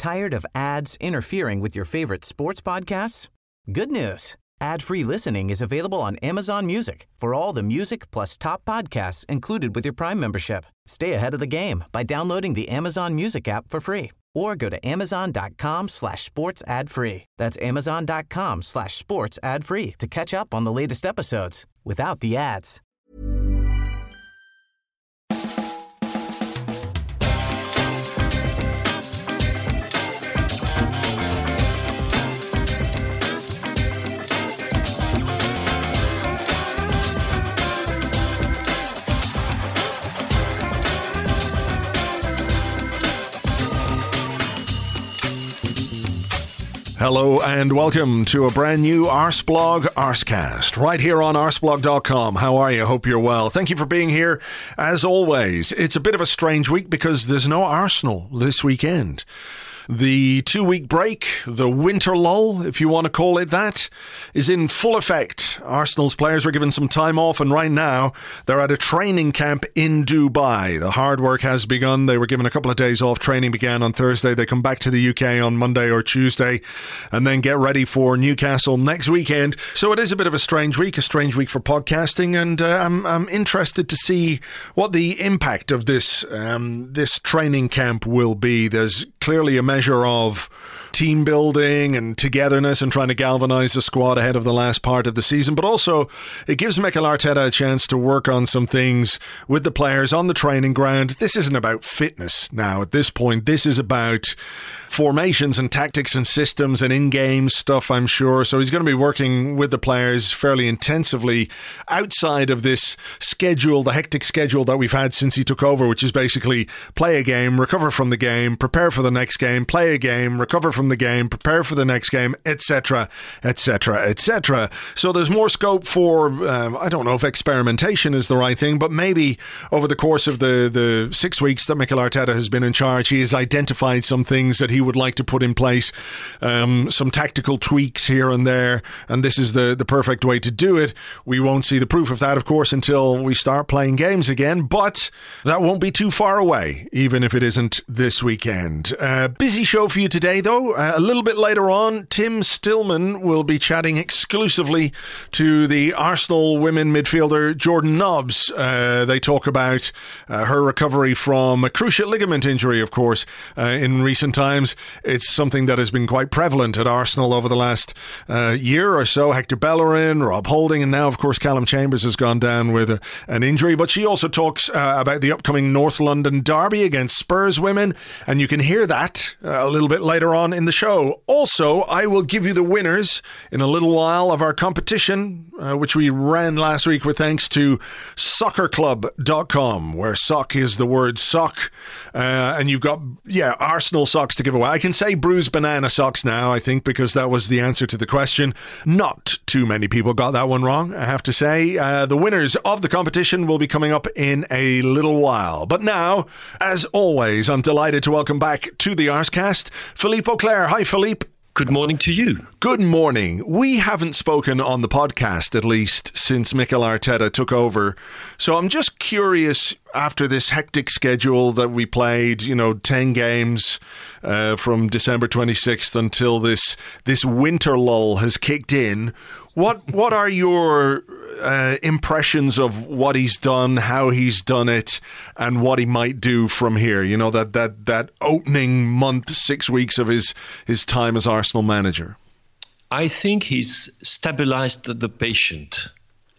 Tired of ads interfering with your favorite sports podcasts? Good news. Ad-free listening is available on Amazon Music for all the music plus top podcasts included with your Prime membership. Stay ahead of the game by downloading the Amazon Music app for free or go to amazon.com/sports ad free. That's amazon.com/sports ad free to catch up on the latest episodes without the ads. Hello and welcome to a brand new Arsblog Arscast right here on arsblog.com. How are you? Hope you're well. Thank you for being here. As always, it's a bit of a strange week because there's no Arsenal this weekend. The 2-week break, the winter lull, if you want to call it that, is in full effect. Arsenal's players were given some time off, and right now they're at a training camp in Dubai. The hard work has begun. They were given a couple of days off. Training began on Thursday. They come back to the UK on Monday or Tuesday and then get ready for Newcastle next weekend. So it is a bit of a strange week for podcasting, and I'm interested to see what the impact of this training camp will be. There's clearly a measure of team building and togetherness and trying to galvanise the squad ahead of the last part of the season, but also it gives Mikel Arteta a chance to work on some things with the players on the training ground. This isn't about fitness now at this point. This is about formations and tactics and systems and in-game stuff, I'm sure. So he's going to be working with the players fairly intensively outside of this schedule, the hectic schedule that we've had since he took over, which is basically play a game, recover from the game, prepare for the next game, play a game, recover from the game, prepare for the next game, etc., etc., etc. So there's more scope for, I don't know if experimentation is the right thing, but maybe over the course of the 6 weeks that Mikel Arteta has been in charge, he has identified some things that he would like to put in place, some tactical tweaks here and there, and this is the perfect way to do it. We won't see the proof of that, of course, until we start playing games again, but that won't be too far away, even if it isn't this weekend. Busy show for you today, though. A little bit later on, Tim Stillman will be chatting exclusively to the Arsenal women midfielder Jordan Nobbs. They talk about her recovery from a cruciate ligament injury, of course, in recent times. It's something that has been quite prevalent at Arsenal over the last year or so. Hector Bellerin, Rob Holding, and now, of course, Callum Chambers has gone down with an injury. But she also talks about the upcoming North London derby against Spurs women, and you can hear that a little bit later on in the show. Also, I will give you the winners in a little while of our competition, which we ran last week with thanks to soccerclub.com, where sock is the word sock, and you've got, Arsenal socks to give away. I can say bruised banana socks now, I think, because that was the answer to the question. Not too many people got that one wrong, I have to say. The winners of the competition will be coming up in a little while. But now, as always, I'm delighted to welcome back to the Arscast Philippe Auclair. Hi, Philippe. Good morning to you. Good morning. We haven't spoken on the podcast, at least, since Mikel Arteta took over. So I'm just curious, after this hectic schedule that we played, 10 games from December 26th until this winter lull has kicked in, what are your impressions of what he's done, how he's done it, and what he might do from here? That opening month, 6 weeks of his time as Arsenal manager. I think he's stabilized the patient.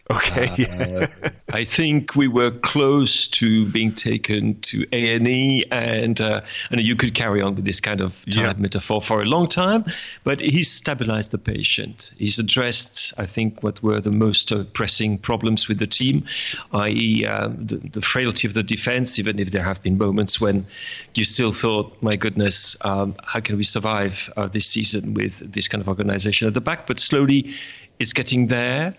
Okay. I think we were close to being taken to A&E, and you could carry on with this kind of tired metaphor for a long time, but he's stabilized the patient. He's addressed, I think, what were the most pressing problems with the team, i.e. the frailty of the defense, even if there have been moments when you still thought, my goodness, how can we survive this season with this kind of organization at the back? But slowly it's getting there.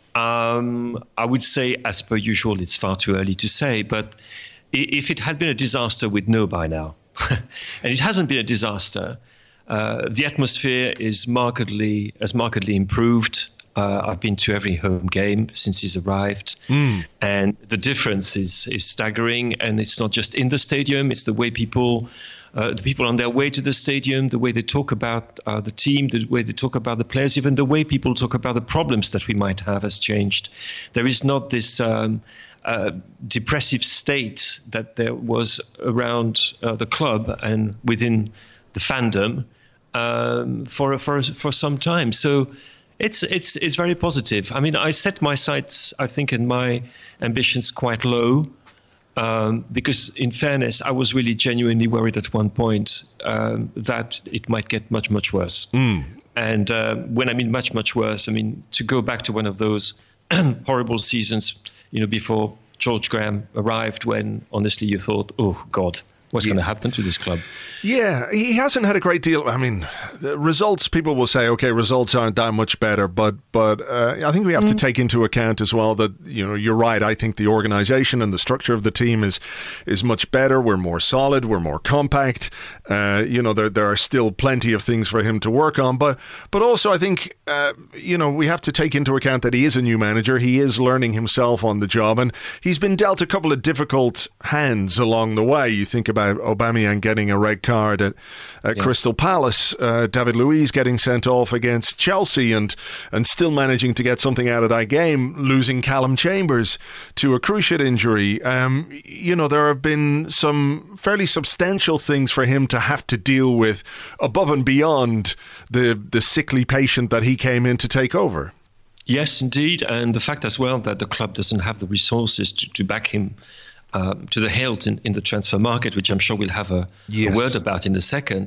I would say, as per usual, it's far too early to say, but if it had been a disaster, we'd know by now. And it hasn't been a disaster. The atmosphere is markedly improved. I've been to every home game since he's arrived. And the difference is staggering. And it's not just in the stadium, it's the way people the people on their way to the stadium, the way they talk about the team, the way they talk about the players, even the way people talk about the problems that we might have has changed. There is not this depressive state that there was around the club and within the fandom for some time. So it's very positive. I mean, I set my sights, I think, and my ambitions quite low. Because in fairness, I was really genuinely worried at one point that it might get much, much worse. And when I mean much, much worse, I mean to go back to one of those horrible seasons, before George Graham arrived, when honestly you thought, oh God, what's going to happen to this club? Yeah, he hasn't had a great deal. I mean, the results, people will say, okay, results aren't that much better, but I think we have to take into account as well that, you're right. I think the organisation and the structure of the team is much better. We're more solid. We're more compact. There are still plenty of things for him to work on, but also I think, we have to take into account that he is a new manager. He is learning himself on the job, and he's been dealt a couple of difficult hands along the way. You think about Aubameyang getting a red card at Crystal Palace, David Luiz getting sent off against Chelsea and still managing to get something out of that game, losing Callum Chambers to a cruciate injury. There have been some fairly substantial things for him to have to deal with above and beyond the sickly patient that he came in to take over. Yes, indeed. And the fact as well that the club doesn't have the resources to back him to the hilt in the transfer market, which I'm sure we'll have a word about in a second.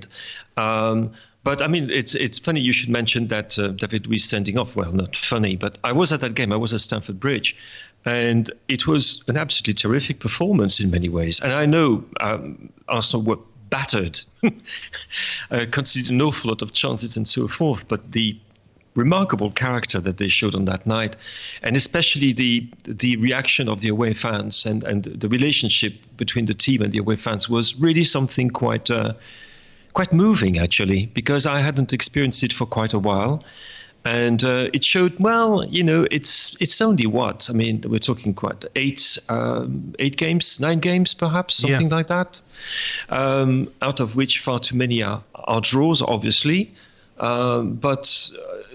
But I mean, it's funny you should mention that David Luiz standing off. Well, not funny, but I was at that game. I was at Stamford Bridge, and it was an absolutely terrific performance in many ways. And I know Arsenal were battered, conceded an awful lot of chances and so forth, but the remarkable character that they showed on that night, and especially the reaction of the away fans and the relationship between the team and the away fans was really something quite moving, actually, because I hadn't experienced it for quite a while. And it showed, it's only what? I mean, we're talking quite 8 games, 9 games, perhaps, something like that, out of which far too many are draws, obviously. But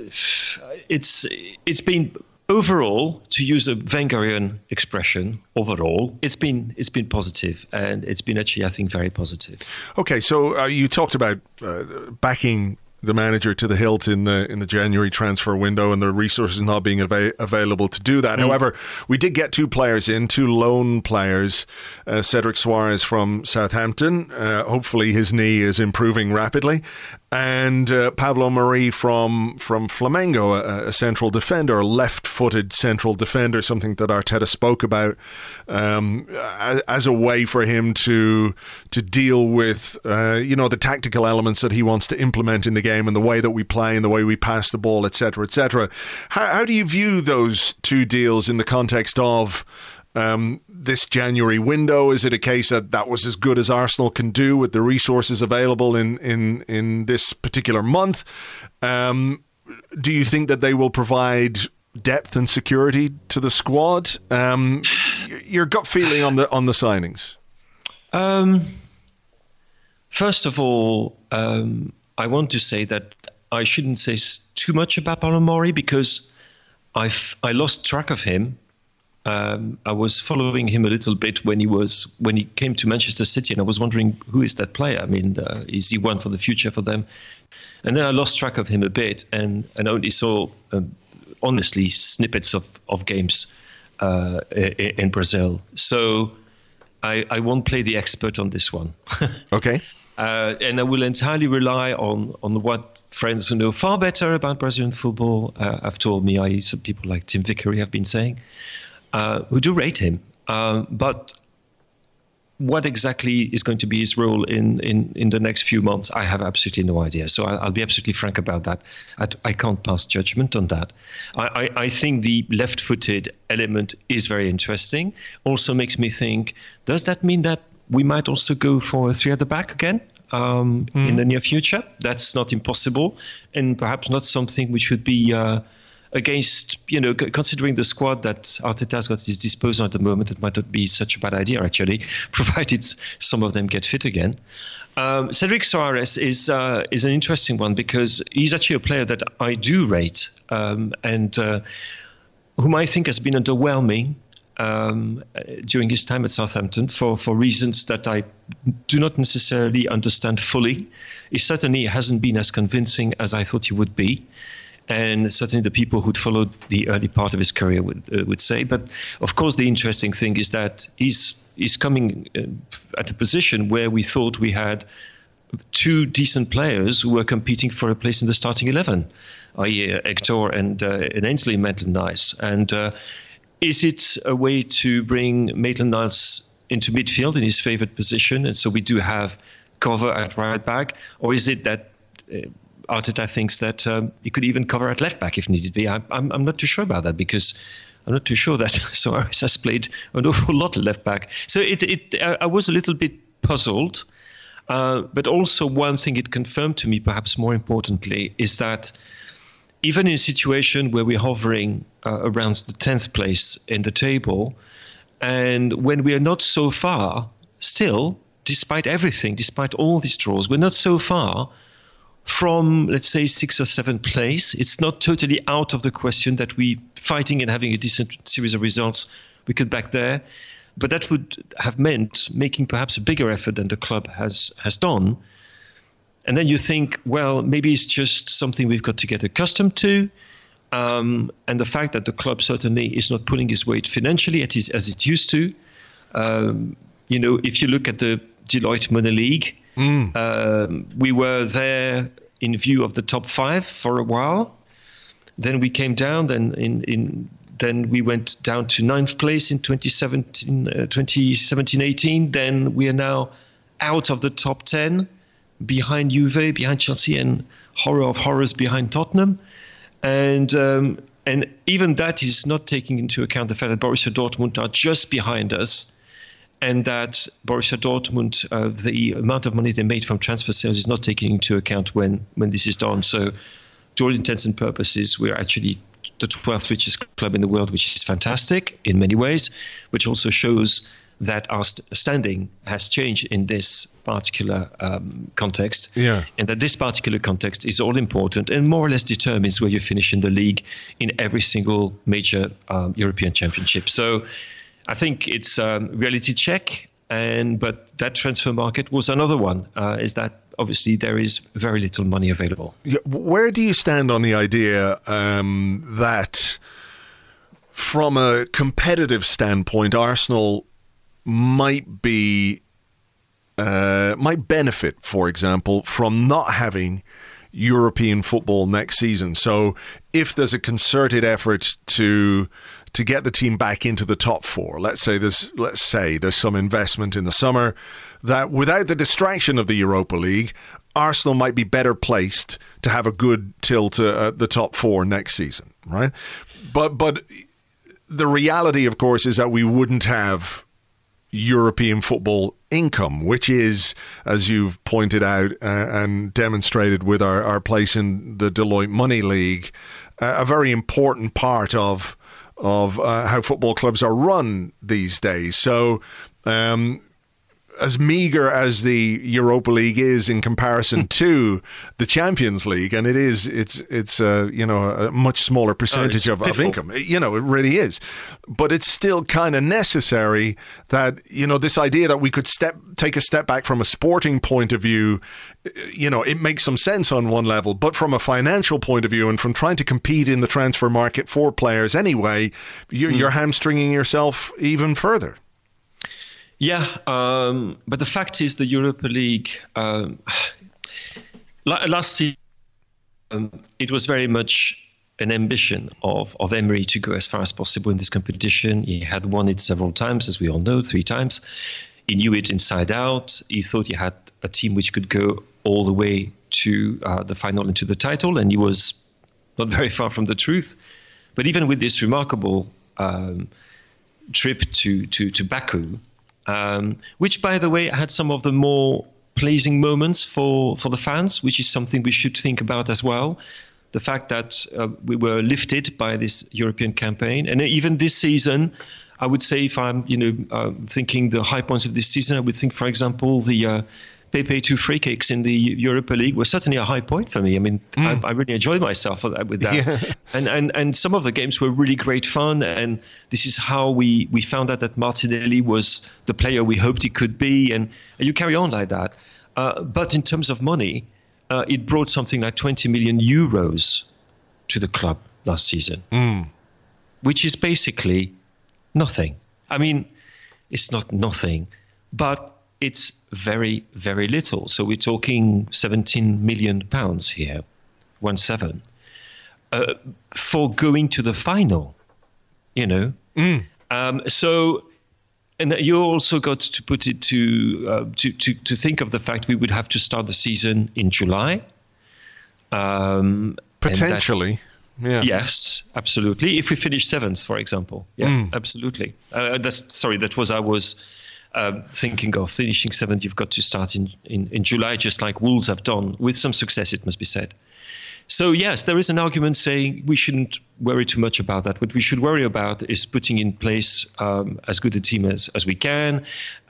it's been overall, to use a Wengerian expression, it's been positive, and it's been actually, I think, very positive. Okay, so you talked about backing the manager to the hilt in the January transfer window and the resources not being available to do that. However, we did get 2 loan players, Cedric Soares from Southampton. Hopefully his knee is improving rapidly. And Pablo Mari from Flamengo, a central defender, a left-footed central defender, something that Arteta spoke about as a way for him to deal with the tactical elements that he wants to implement in the game and the way that we play and the way we pass the ball, etc., etc. How do you view those 2 deals in the context of this January window? Is it a case that was as good as Arsenal can do with the resources available in this particular month? Do you think that they will provide depth and security to the squad? Your gut feeling on the signings? First of all, I want to say that I shouldn't say too much about Pablo Mari because I lost track of him. I was following him a little bit when he came to Manchester City, and I was wondering, who is that player? I mean, is he one for the future for them? And then I lost track of him a bit, and only saw, honestly, snippets of games in Brazil. So I won't play the expert on this one. Okay. And I will entirely rely on what friends who know far better about Brazilian football have told me, i.e. some people like Tim Vickery have been saying. Who do rate him. But what exactly is going to be his role in the next few months, I have absolutely no idea. So I'll be absolutely frank about that. I can't pass judgment on that. I think the left-footed element is very interesting. Also makes me think, does that mean that we might also go for a 3 at the back again in the near future? That's not impossible, and perhaps not something we should be against, considering the squad that Arteta has got at his disposal at the moment, it might not be such a bad idea, actually, provided some of them get fit again. Cedric Soares is an interesting one because he's actually a player that I do rate and whom I think has been underwhelming during his time at Southampton for reasons that I do not necessarily understand fully. He certainly hasn't been as convincing as I thought he would be. And certainly the people who'd followed the early part of his career would say. But of course, the interesting thing is that he's coming at a position where we thought we had two decent players who were competing for a place in the starting 11, i.e. Hector and Ainsley Maitland-Niles. And is it a way to bring Maitland-Niles into midfield in his favoured position? And so we do have cover at right back, or is it that Arteta thinks that he could even cover at left back if needed be? I'm not too sure about that because I'm not too sure that Soares has played an awful lot of left back. So I was a little bit puzzled, but also one thing it confirmed to me, perhaps more importantly, is that even in a situation where we're hovering around the 10th place in the table, and when we are not so far, still, despite everything, despite all these draws, we're not so far from, let's say, 6th or 7th place. It's not totally out of the question that we fighting and having a decent series of results, we could back there. But that would have meant making perhaps a bigger effort than the club has done. And then you think, well, maybe it's just something we've got to get accustomed to. And the fact that the club certainly is not pulling its weight financially as it used to. If you look at the Deloitte Money League, we were there in view of the top 5 for a while. Then we came down. Then we went down to 9th place in 2017-18. Then we are now out of the top 10, behind Juve, behind Chelsea, and horror of horrors behind Tottenham. And even that is not taking into account the fact that Borussia Dortmund are just behind us. And that Borussia Dortmund, the amount of money they made from transfer sales is not taken into account when this is done. So to all intents and purposes, we're actually the 12th richest club in the world, which is fantastic in many ways, which also shows that our standing has changed in this particular context. Yeah. And that this particular context is all important and more or less determines where you finish in the league in every single major European championship. So I think it's a reality check, but that transfer market was another one, is that obviously there is very little money available. Yeah, where do you stand on the idea that from a competitive standpoint, Arsenal might benefit, for example, from not having European football next season? So if there's a concerted effort to get the team back into the top 4, let's say there's some investment in the summer, that without the distraction of the Europa League, Arsenal might be better placed to have a good tilt at the top 4 next season, right? But the reality, of course, is that we wouldn't have European football income, which is, as you've pointed out and demonstrated with our place in the Deloitte Money League, a very important part of how football clubs are run these days. So as meager as the Europa League is in comparison to the Champions League, and it's a much smaller percentage of income. It really is. But it's still kind of necessary that, this idea that we could take a step back from a sporting point of view, it makes some sense on one level, but from a financial point of view and from trying to compete in the transfer market for players anyway, you're hamstringing yourself even further. Yeah, but the fact is the Europa League, last season, it was very much an ambition of Emery to go as far as possible in this competition. He had won it several times, as we all know, 3 times. He knew it inside out. He thought he had a team which could go all the way to the final and to the title, and he was not very far from the truth. But even with this remarkable trip to Baku, which, by the way, had some of the more pleasing moments for the fans, which is something we should think about as well. the fact that we were lifted by this European campaign. And even this season, I would say, if I'm thinking the high points of this season, I would think, for example, the Pepe 2 free kicks in the Europa League were certainly a high point for me. I mean, I really enjoyed myself with that. Yeah. And some of the games were really great fun. And this is how we found out that Martinelli was the player we hoped he could be. And you carry on like that. But in terms of money, it brought something like 20 million euros to the club last season, which is basically nothing. I mean, it's not nothing, but it's very, very little. So we're talking £17 million here, 17, for going to the final, So, and you also got to put it to think of the fact we would have to start the season in July. Potentially. Yeah. Yes, absolutely. If we finish 7th, for example. Yeah, absolutely. That was I was thinking of finishing 7th. You've got to start in July, just like Wolves have done, with some success, it must be said. So yes, there is an argument saying we shouldn't worry too much about that. What we should worry about is putting in place as good a team as we can.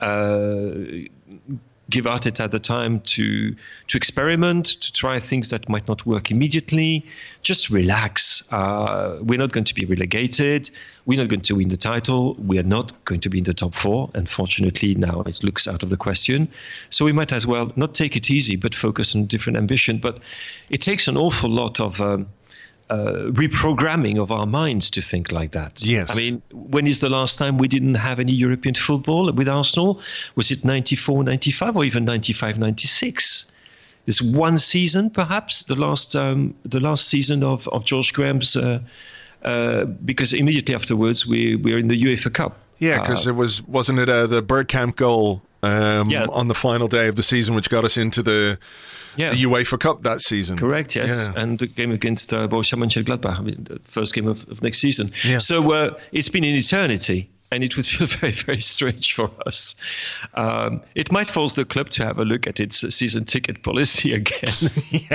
Give Arteta the time to experiment, to try things that might not work immediately. Just relax. We're not going to be relegated. We're not going to win the title. We are not going to be in the top 4. Unfortunately, now it looks out of the question. So we might as well not take it easy, but focus on different ambition. But it takes an awful lot of reprogramming of our minds to think like that. Yes. I mean, when is the last time we didn't have any European football with Arsenal? Was it 94, 95, or even 95, 96? There's one season, perhaps, the last season of George Graham's, because immediately afterwards we're in the UEFA Cup. Yeah, because wasn't it the Bergkamp goal on the final day of the season, which got us into the UEFA Cup that season. Correct, yes. Yeah. And the game against Borussia Mönchengladbach, the first game of next season. Yeah. So it's been an eternity, and it would feel very, very strange for us. It might force the club to have a look at its season ticket policy again.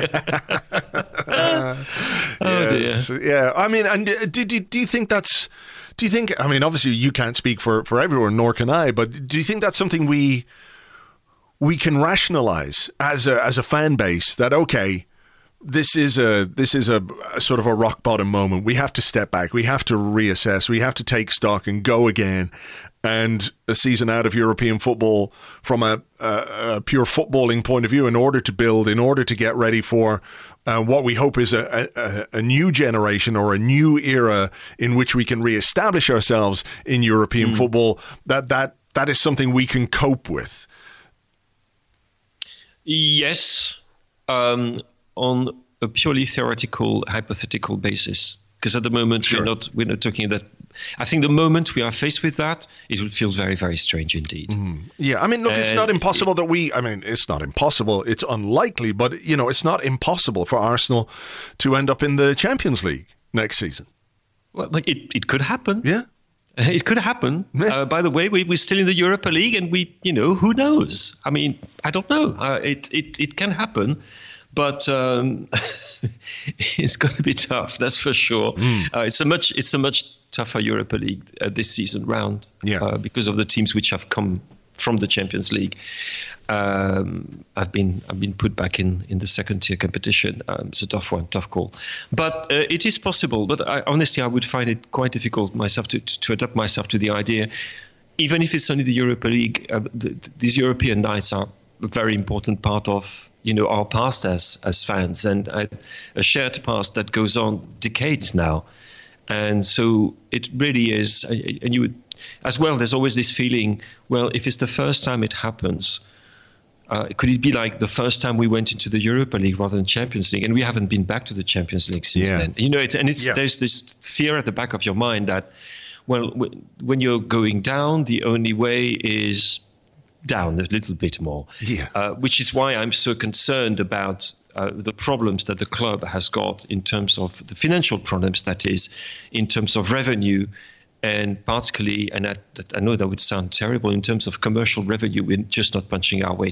Oh, dear. So, yeah, I mean, and do you think that's... Do you think, I mean, obviously you can't speak for everyone, nor can I, but do you think that's something we can rationalize as a fan base, that, okay, this is a sort of a rock bottom moment. We have to step back. We have to reassess. We have to take stock and go again. And a season out of European football from a pure footballing point of view, in order to build, in order to get ready for what we hope is a new generation or a new era in which we can reestablish ourselves in European football, that is something we can cope with. Yes, on a purely theoretical, hypothetical basis. Because at the moment, sure, we're not talking that. I think the moment we are faced with that, it will feel very, very strange indeed. Yeah, I mean, look, it's not impossible it's not impossible. It's unlikely, but, it's not impossible for Arsenal to end up in the Champions League next season. Well, it could happen. Yeah. It could happen. Yeah. By the way, we're still in the Europa League, and who knows? I mean, I don't know. It can happen. But it's going to be tough, that's for sure. It's a much tougher Europa League this season round, because of the teams which have come from the Champions League. I've been put back in the second tier competition. It's a tough one, tough call. But it is possible. But honestly, I would find it quite difficult myself to adapt myself to the idea, even if it's only the Europa League. These European nights are a very important part of our past as fans, and a shared past that goes on decades now. And so it really is. And you would, as well, there's always this feeling, well, if it's the first time it happens, could it be like the first time we went into the Europa League rather than Champions League? And we haven't been back to the Champions League since then. There's this fear at the back of your mind that, well, when you're going down, the only way is down a little bit more, which is why I'm so concerned about the problems that the club has got in terms of the financial problems, that is, in terms of revenue, and particularly, and I know that would sound terrible, in terms of commercial revenue, we're just not punching our weight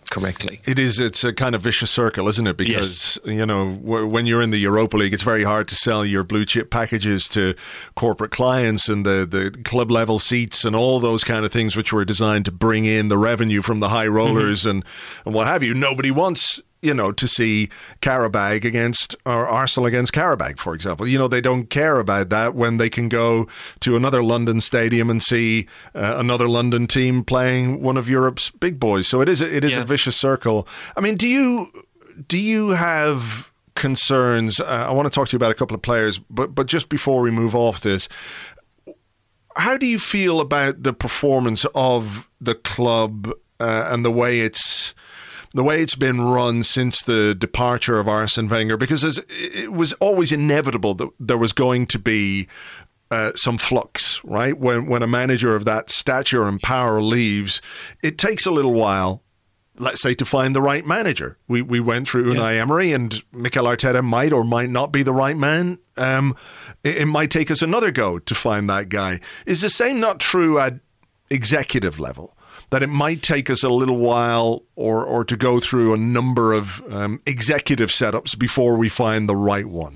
correctly. It's a kind of vicious circle, isn't it? Because, you know, when you're in the Europa League, it's very hard to sell your blue chip packages to corporate clients and the club level seats and all those kind of things which were designed to bring in the revenue from the high rollers and what have you. Nobody wants, you know, to see Qarabag against, or Arsenal against Qarabag, for example. You know, they don't care about that when they can go to another London stadium and see another London team playing one of Europe's big boys. So it is a vicious circle. I mean, do you have concerns? I want to talk to you about a couple of players, but just before we move off this, how do you feel about the performance of the club and the way it's been run since the departure of Arsene Wenger? Because it was always inevitable that there was going to be some flux, right? When a manager of that stature and power leaves, it takes a little while, let's say, to find the right manager. We went through Unai Emery, and Mikel Arteta might or might not be the right man. It might take us another go to find that guy. Is the same not true at executive level? That it might take us a little while or to go through a number of executive setups before we find the right one?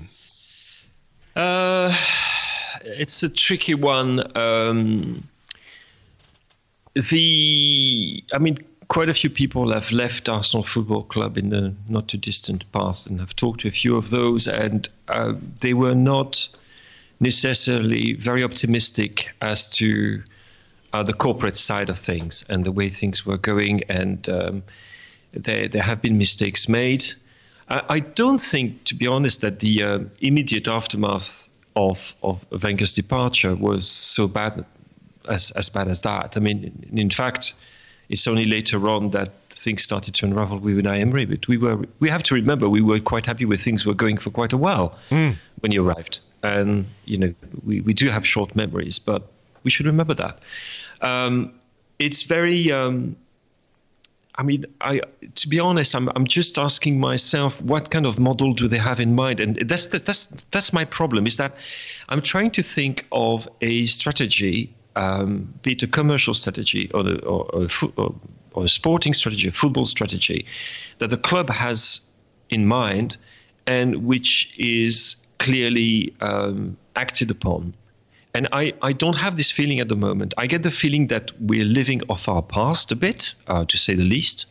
It's a tricky one. Quite a few people have left Arsenal Football Club in the not too distant past, and I've talked to a few of those, and they were not necessarily very optimistic as to the corporate side of things and the way things were going, and there have been mistakes made. I don't think, to be honest, that the immediate aftermath of Wenger's departure was so bad as bad as that. I mean, in fact, it's only later on that things started to unravel with Unai Emery. But we have to remember we were quite happy with things were going for quite a while when he arrived, and you know we do have short memories, but we should remember that. It's very. To be honest, I'm just asking myself, what kind of model do they have in mind? And that's my problem, is that I'm trying to think of a strategy, be it a commercial strategy or a sporting strategy, a football strategy, that the club has in mind and which is clearly acted upon. And I don't have this feeling at the moment. I get the feeling that we're living off our past a bit, to say the least.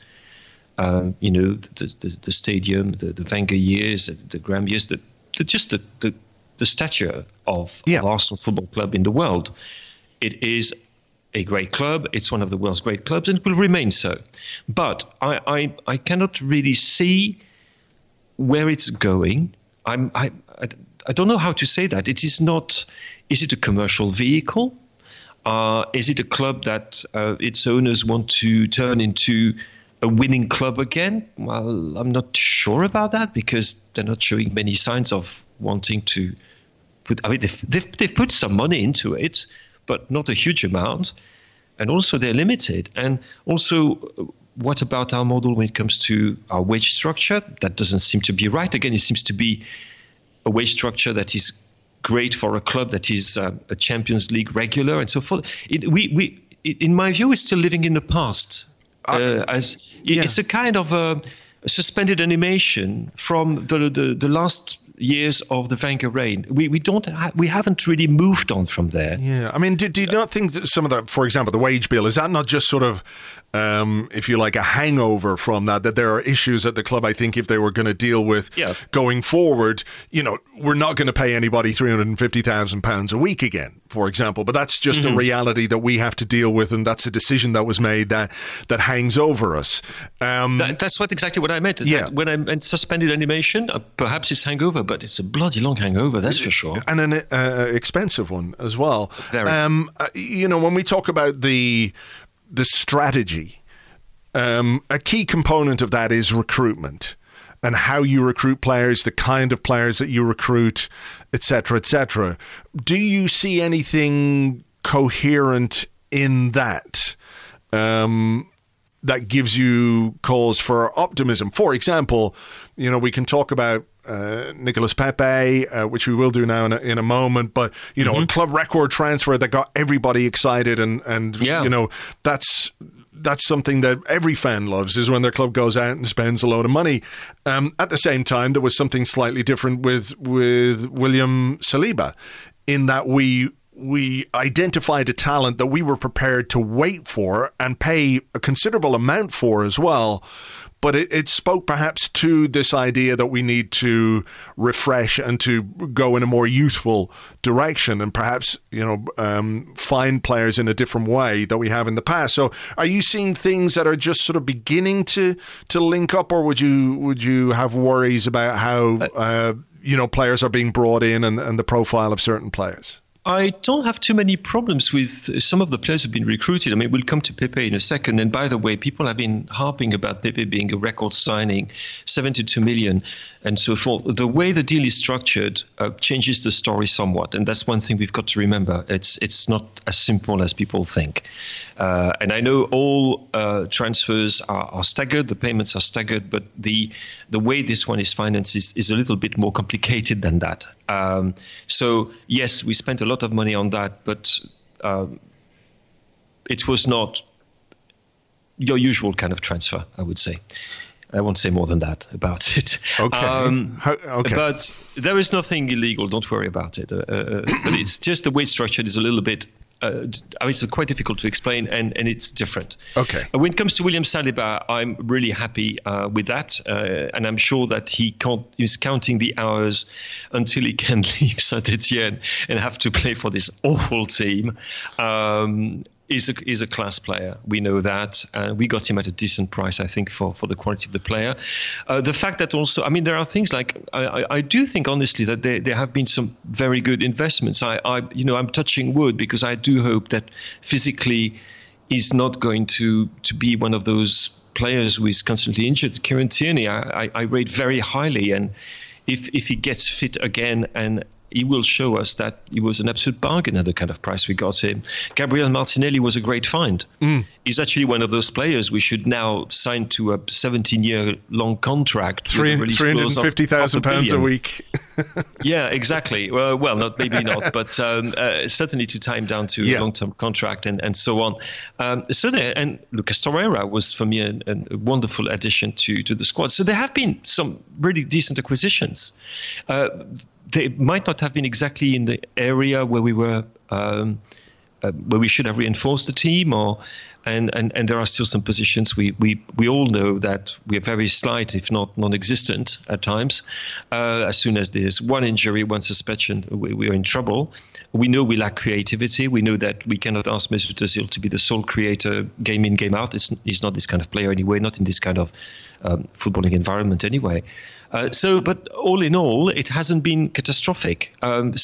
The stadium, the Wenger years, the Graham years, the stature of Arsenal Football Club in the world. It is a great club. It's one of the world's great clubs, and it will remain so. But I cannot really see where it's going. I don't know how to say that. It is not. Is it a commercial vehicle? Is it a club that its owners want to turn into a winning club again? Well, I'm not sure about that, because they're not showing many signs of wanting to put. I mean, they've put some money into it, but not a huge amount, and also they're limited. And also, what about our model when it comes to our wage structure? That doesn't seem to be right. Again, it seems to be a wage structure that is great for a club that is a Champions League regular and so forth. In my view, is still living in the past. It's a kind of a suspended animation from the last years of the Wenger reign. We haven't really moved on from there. Yeah, I mean, do you not think that some of that, for example, the wage bill, is that not just sort of, if you like, a hangover from that there are issues at the club, I think, if they were going to deal with going forward, we're not going to pay anybody £350,000 a week again, for example, but that's just a reality that we have to deal with, and that's a decision that was made that hangs over us. That's exactly what I meant. Yeah. When I meant suspended animation, perhaps it's hangover, but it's a bloody long hangover, that's for sure. And an expensive one as well. Very. When we talk about the strategy, a key component of that is recruitment and how you recruit players, the kind of players that you recruit, etc., etc. Do you see anything coherent in that that gives you cause for optimism? For example, we can talk about Nicolas Pepe, which we will do now in a moment, but a club record transfer that got everybody excited, and that's that's something that every fan loves, is when their club goes out and spends a load of money. At the same time, there was something slightly different with William Saliba, in that we identified a talent that we were prepared to wait for and pay a considerable amount for as well. But it spoke perhaps to this idea that we need to refresh and to go in a more youthful direction, and perhaps, find players in a different way that we have in the past. So are you seeing things that are just sort of beginning to link up, or would you have worries about how players are being brought in and the profile of certain players? I don't have too many problems with some of the players who've been recruited. I mean, we'll come to Pepe in a second. And by the way, people have been harping about Pepe being a record signing, 72 million and so forth. The way the deal is structured changes the story somewhat. And that's one thing we've got to remember. It's not as simple as people think. And I know all transfers are staggered, the payments are staggered, but the way this one is financed is a little bit more complicated than that. So yes, we spent a lot of money on that, but it was not your usual kind of transfer, I would say. I won't say more than that about it. Okay. Okay. But there is nothing illegal. Don't worry about it. But it's just the way it's structured is a little bit. It's quite difficult to explain, and it's different. Okay. When it comes to William Saliba, I'm really happy with that, and I'm sure that he's counting the hours until he can leave Saint-Etienne and have to play for this awful team. Is a class player. We know that. We got him at a decent price, I think, for the quality of the player. The fact that also, I mean, there are things like, I do think, honestly, that there have been some very good investments. I'm touching wood, because I do hope that physically he's not going to be one of those players who is constantly injured. Kieran Tierney, I rate very highly. And if he gets fit again, and he will show us that he was an absolute bargain at the kind of price we got him. Gabriel Martinelli was a great find. He's actually one of those players we should now sign to a 17-year-long contract. £350,000 a week. Yeah, exactly. Well, maybe not, but certainly to tie him down to a long-term contract and so on. And Lucas Torreira was, for me, a wonderful addition to the squad. So there have been some really decent acquisitions. They might not have been exactly in the area where we were, where we should have reinforced the team, and there are still some positions we all know that we're very slight, if not non-existent at times. As soon as there's one injury, one suspension, we're in trouble. We know we lack creativity. We know that we cannot ask Mesut Özil to be the sole creator, game in, game out. He's not this kind of player anyway, not in this kind of footballing environment anyway. But all in all, it hasn't been catastrophic. And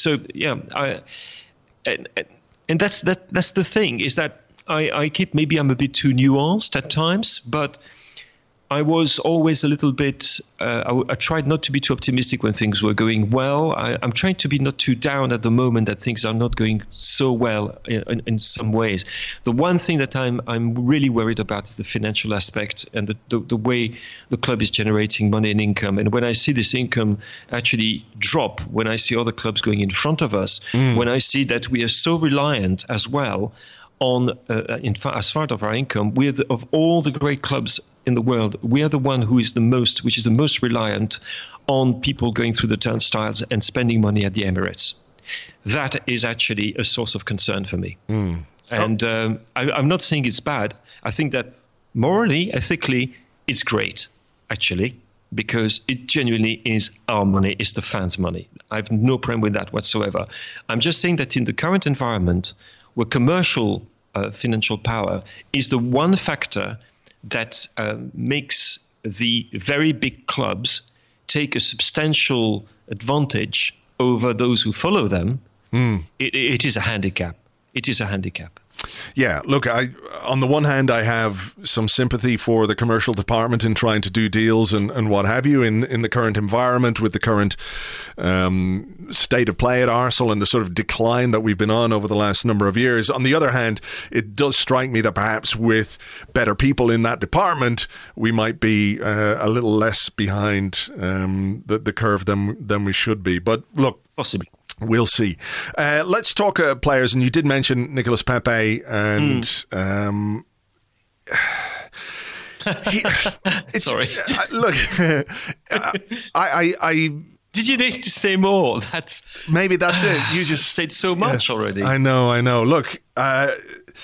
that's the thing, is that maybe I'm a bit too nuanced at times, but I was always a little bit, I tried not to be too optimistic when things were going well. I'm trying to be not too down at the moment that things are not going so well in some ways. The one thing that I'm really worried about is the financial aspect and the way the club is generating money and income. And when I see this income actually drop, when I see other clubs going in front of us, when I see that we are so reliant as well on, as far as our income, of all the great clubs in the world, we are the one which is the most reliant on people going through the turnstiles and spending money at the Emirates. That is actually a source of concern for me. And I'm not saying it's bad. I think that morally, ethically, it's great, actually, because it genuinely is our money, it's the fans' money. I have no problem with that whatsoever. I'm just saying that in the current environment, where commercial financial power is the one factor that makes the very big clubs take a substantial advantage over those who follow them, it is a handicap. It is a handicap. Yeah, look, on the one hand, I have some sympathy for the commercial department in trying to do deals and what have you in the current environment, with the current state of play at Arsenal and the sort of decline that we've been on over the last number of years. On the other hand, it does strike me that perhaps with better people in that department, we might be a little less behind the curve than we should be. But look, possibly. We'll see. Let's talk players, and you did mention Nicolas Pepe, and Sorry. Look, I did you need to say more? Maybe that's it. You just said so much already. I know. Look, I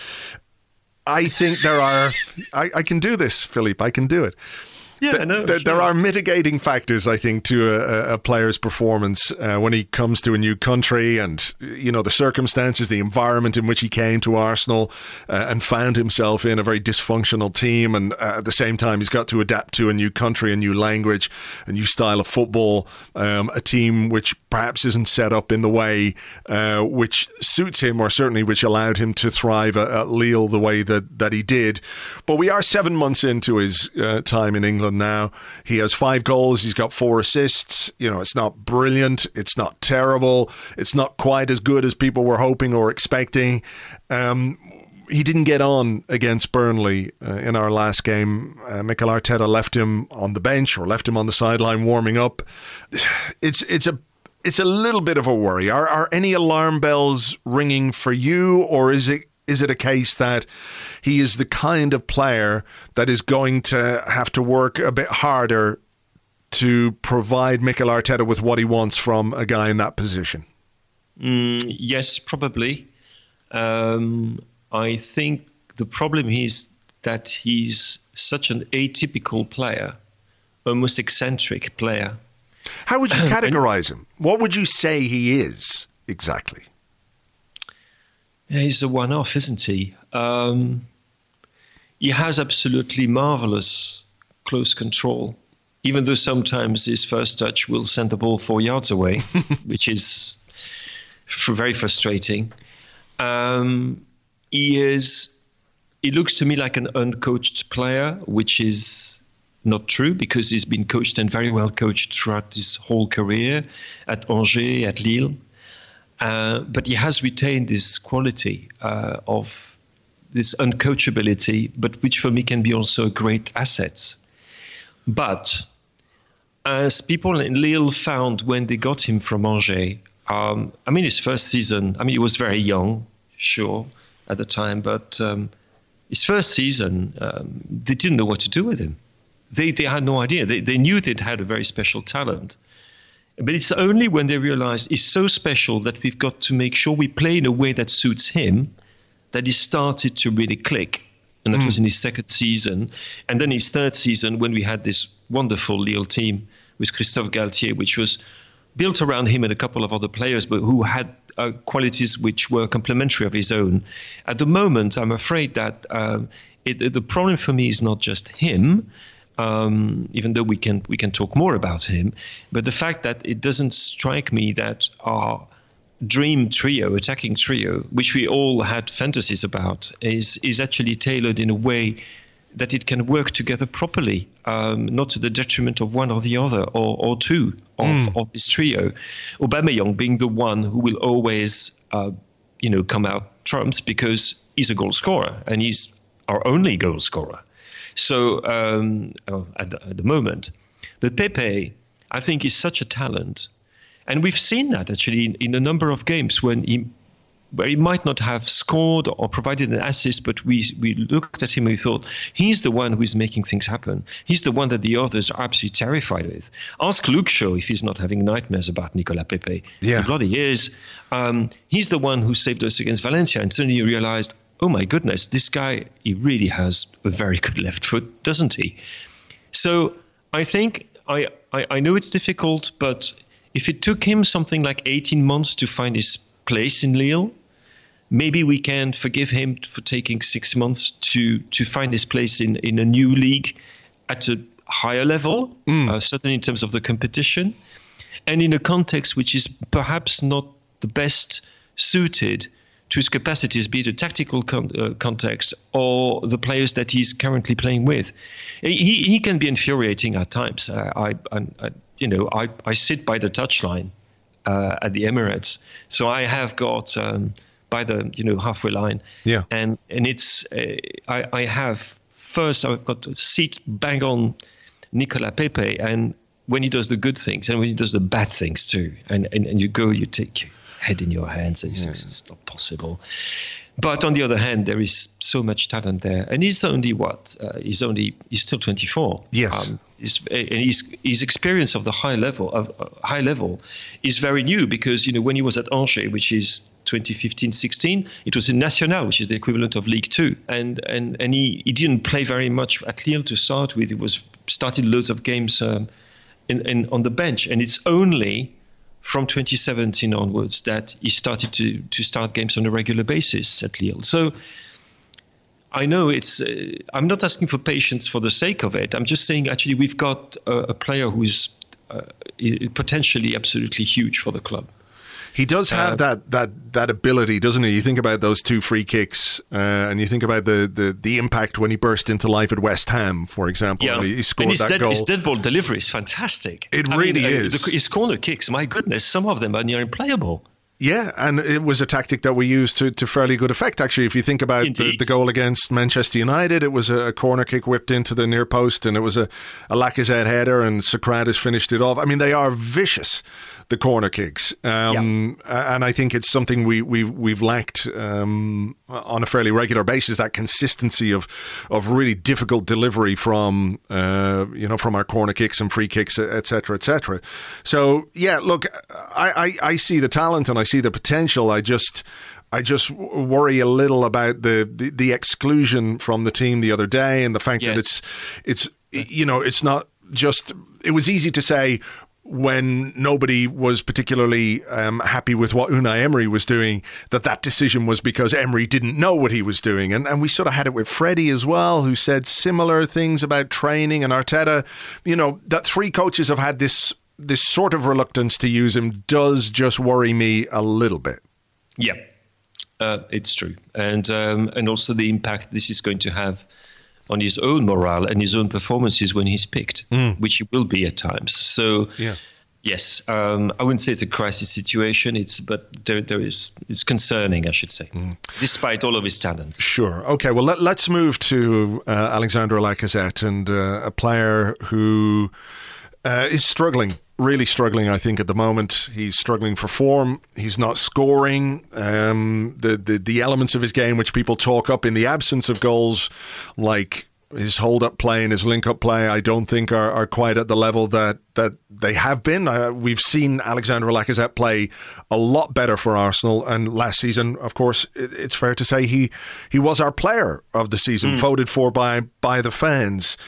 think there are. I can do this, Philippe. I can do it. Yeah, I know. There are mitigating factors, I think, to a player's performance when he comes to a new country, and the circumstances, the environment in which he came to Arsenal and found himself in a very dysfunctional team, and at the same time he's got to adapt to a new country, a new language, a new style of football, a team which perhaps isn't set up in the way which suits him, or certainly which allowed him to thrive at Lille the way that he did. But we are 7 months into his time in England now. He has 5 goals. He's got 4 assists. It's not brilliant. It's not terrible. It's not quite as good as people were hoping or expecting. He didn't get on against Burnley in our last game. Mikel Arteta left him on the bench, or left him on the sideline warming up. It's a little bit of a worry. Are any alarm bells ringing for you, or is it a case that he is the kind of player that is going to have to work a bit harder to provide Mikel Arteta with what he wants from a guy in that position? Yes, probably. I think the problem is that he's such an atypical player, almost eccentric player. How would you categorize him? What would you say he is exactly? Yeah, he's a one-off, isn't he? He has absolutely marvelous close control, even though sometimes his first touch will send the ball 4 yards away, which is very frustrating. He looks to me like an uncoached player, which is not true, because he's been coached, and very well coached, throughout his whole career at Angers, at Lille. But he has retained this quality of this uncoachability, but which for me can be also a great asset. But as people in Lille found when they got him from Angers, his first season, he was very young, sure, at the time, but his first season, they didn't know what to do with him. They had no idea. They knew they'd had a very special talent. But it's only when they realized he's so special that we've got to make sure we play in a way that suits him, that he started to really click. And that was in his second season. And then his third season, when we had this wonderful Lille team with Christophe Galtier, which was built around him and a couple of other players, but who had qualities which were complementary of his own. At the moment, I'm afraid that the problem for me is not just him, even though we can talk more about him, but the fact that it doesn't strike me that our dream trio, attacking trio, which we all had fantasies about, is actually tailored in a way that it can work together properly, not to the detriment of one or the other, or two of this trio. Aubameyang being the one who will always, come out trumps, because he's a goal scorer and he's our only goal scorer. So at the moment, but Pepe, I think, is such a talent, and we've seen that actually in a number of games where he might not have scored or provided an assist, but we looked at him and we thought, he's the one who is making things happen. He's the one that the others are absolutely terrified with. Ask Luke Shaw if he's not having nightmares about Nicolas Pepe. Yeah. He bloody is. He's the one who saved us against Valencia, and suddenly you realized, oh my goodness, this guy, he really has a very good left foot, doesn't he? So I think, I know it's difficult, but if it took him something like 18 months to find his place in Lille, maybe we can forgive him for taking 6 months to find his place in a new league at a higher level, certainly in terms of the competition, and in a context which is perhaps not the best suited to his capacities, be it a tactical context or the players that he's currently playing with. He can be infuriating at times. I sit by the touchline at the Emirates, so I have got by the halfway line. Yeah, and it's I've got a seat bang on Nicolas Pepe, and when he does the good things and when he does the bad things too, and you take your head in your hands and you think it's not possible. But on the other hand, there is so much talent there, and he's only he's still 24. Yes. His experience of the high level is very new, because when he was at Angers, which is 2015-16, it was in National, which is the equivalent of League Two, and he didn't play very much at Lille to start with. He started loads of games on the bench, and it's only from 2017 onwards that he started to start games on a regular basis at Lille. So I know I'm not asking for patience for the sake of it. I'm just saying, actually, we've got a player who is potentially absolutely huge for the club. He does have that ability, doesn't he? You think about those 2 free kicks, and you think about the impact when he burst into life at West Ham, for example. Yeah. He scored that goal. His dead ball delivery is fantastic. It really is. His corner kicks, my goodness, some of them are near unplayable. Yeah, and it was a tactic that we used to fairly good effect, actually. If you think about the goal against Manchester United, it was a corner kick whipped into the near post, and it was a Lacazette header, and Socrates finished it off. I mean, they are vicious, the corner kicks, and I think it's something we've lacked on a fairly regular basis, that consistency of really difficult delivery from our corner kicks and free kicks, etc., etc. So yeah, look, I see the talent and I see the potential. I just worry a little about the exclusion from the team the other day, and the fact that it's not just. It was easy to say, when nobody was particularly happy with what Unai Emery was doing, that decision was because Emery didn't know what he was doing. And we sort of had it with Freddie as well, who said similar things about training, and Arteta. That 3 coaches have had this sort of reluctance to use him does just worry me a little bit. Yeah, it's true. And also the impact this is going to have on his own morale and his own performances when he's picked, which he will be at times. So, yes, I wouldn't say it's a crisis situation. It's concerning, I should say, despite all of his talent. Sure. Okay. Well, let's move to Alexandre Lacazette, and a player who is struggling. Really struggling, I think, at the moment. He's struggling for form. He's not scoring. The elements of his game which people talk up in the absence of goals, like his hold-up play and his link-up play, I don't think are quite at the level that they have been. We've seen Alexandre Lacazette play a lot better for Arsenal, and last season, of course, it's fair to say he was our player of the season, voted for by the fans.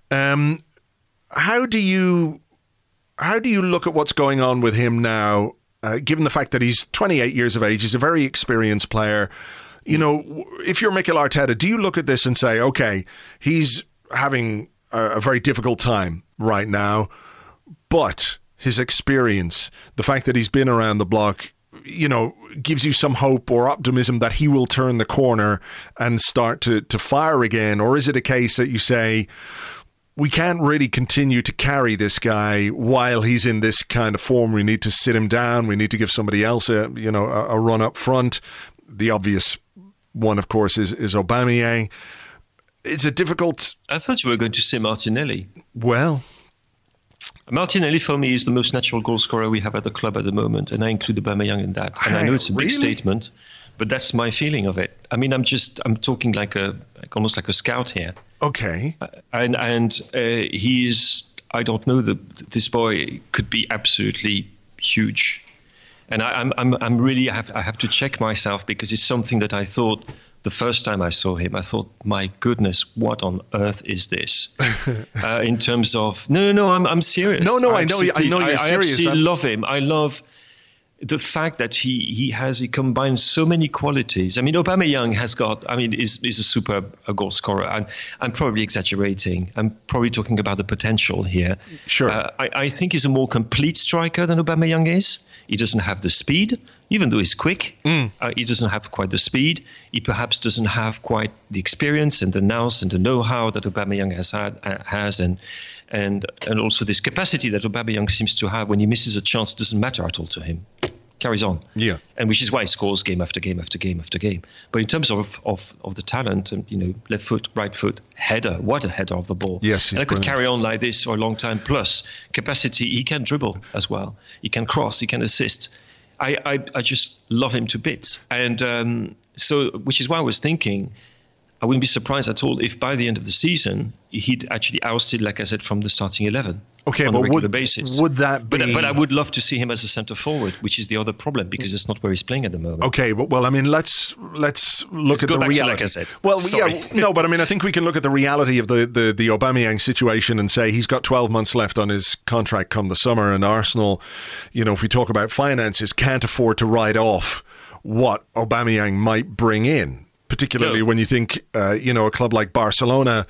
How do you look at what's going on with him now, given the fact that he's 28 years of age, he's a very experienced player? If you're Mikel Arteta, do you look at this and say, okay, he's having a very difficult time right now, but his experience, the fact that he's been around the block, gives you some hope or optimism that he will turn the corner and start to fire again? Or is it a case that you say, we can't really continue to carry this guy while he's in this kind of form? We need to sit him down. We need to give somebody else a run up front. The obvious one, of course, is Aubameyang. It's a difficult... I thought you were going to say Martinelli. Well, Martinelli, for me, is the most natural goal scorer we have at the club at the moment, and I include Aubameyang in that. And I know it's a big statement, but that's my feeling of it. I mean, I'm talking almost like a scout here. Okay. And he is, I don't know, this boy could be absolutely huge. And I'm really, I have to check myself, because it's something that I thought the first time I saw him, I thought, my goodness, what on earth is this? In terms of, no, I'm serious. No, I know you're serious. I absolutely love him. I love the fact that he combines so many qualities. I mean, Aubameyang is a superb goal scorer. And I'm probably exaggerating. I'm probably talking about the potential here. Sure. I think he's a more complete striker than Aubameyang is. He doesn't have the speed, even though he's quick. He doesn't have quite the speed. He perhaps doesn't have quite the experience and the nous and the know-how that Aubameyang has, and also this capacity that Aubameyang seems to have. When he misses a chance, it doesn't matter at all to him. Carries on. Yeah. And which is why he scores game after game after game after game. But in terms of the talent, and left foot, right foot, header, what a header of the ball. Yes. And I could carry on like this for a long time. Plus capacity, he can dribble as well. He can cross, he can assist. I just love him to bits. And So, which is why I was thinking, I wouldn't be surprised at all if by the end of the season he'd actually ousted Lacazette from the starting 11. Okay, on but a regular basis. Would that be? But I would love to see him as a centre forward, which is the other problem because it's not where he's playing at the moment. Okay, well, I mean, let's look at the reality. Well, no, but I mean, I think we can look at the reality of the Aubameyang situation and say he's got 12 months left on his contract come the summer, and Arsenal, if we talk about finances, can't afford to write off what Aubameyang might bring in, particularly when you think, a club like Barcelona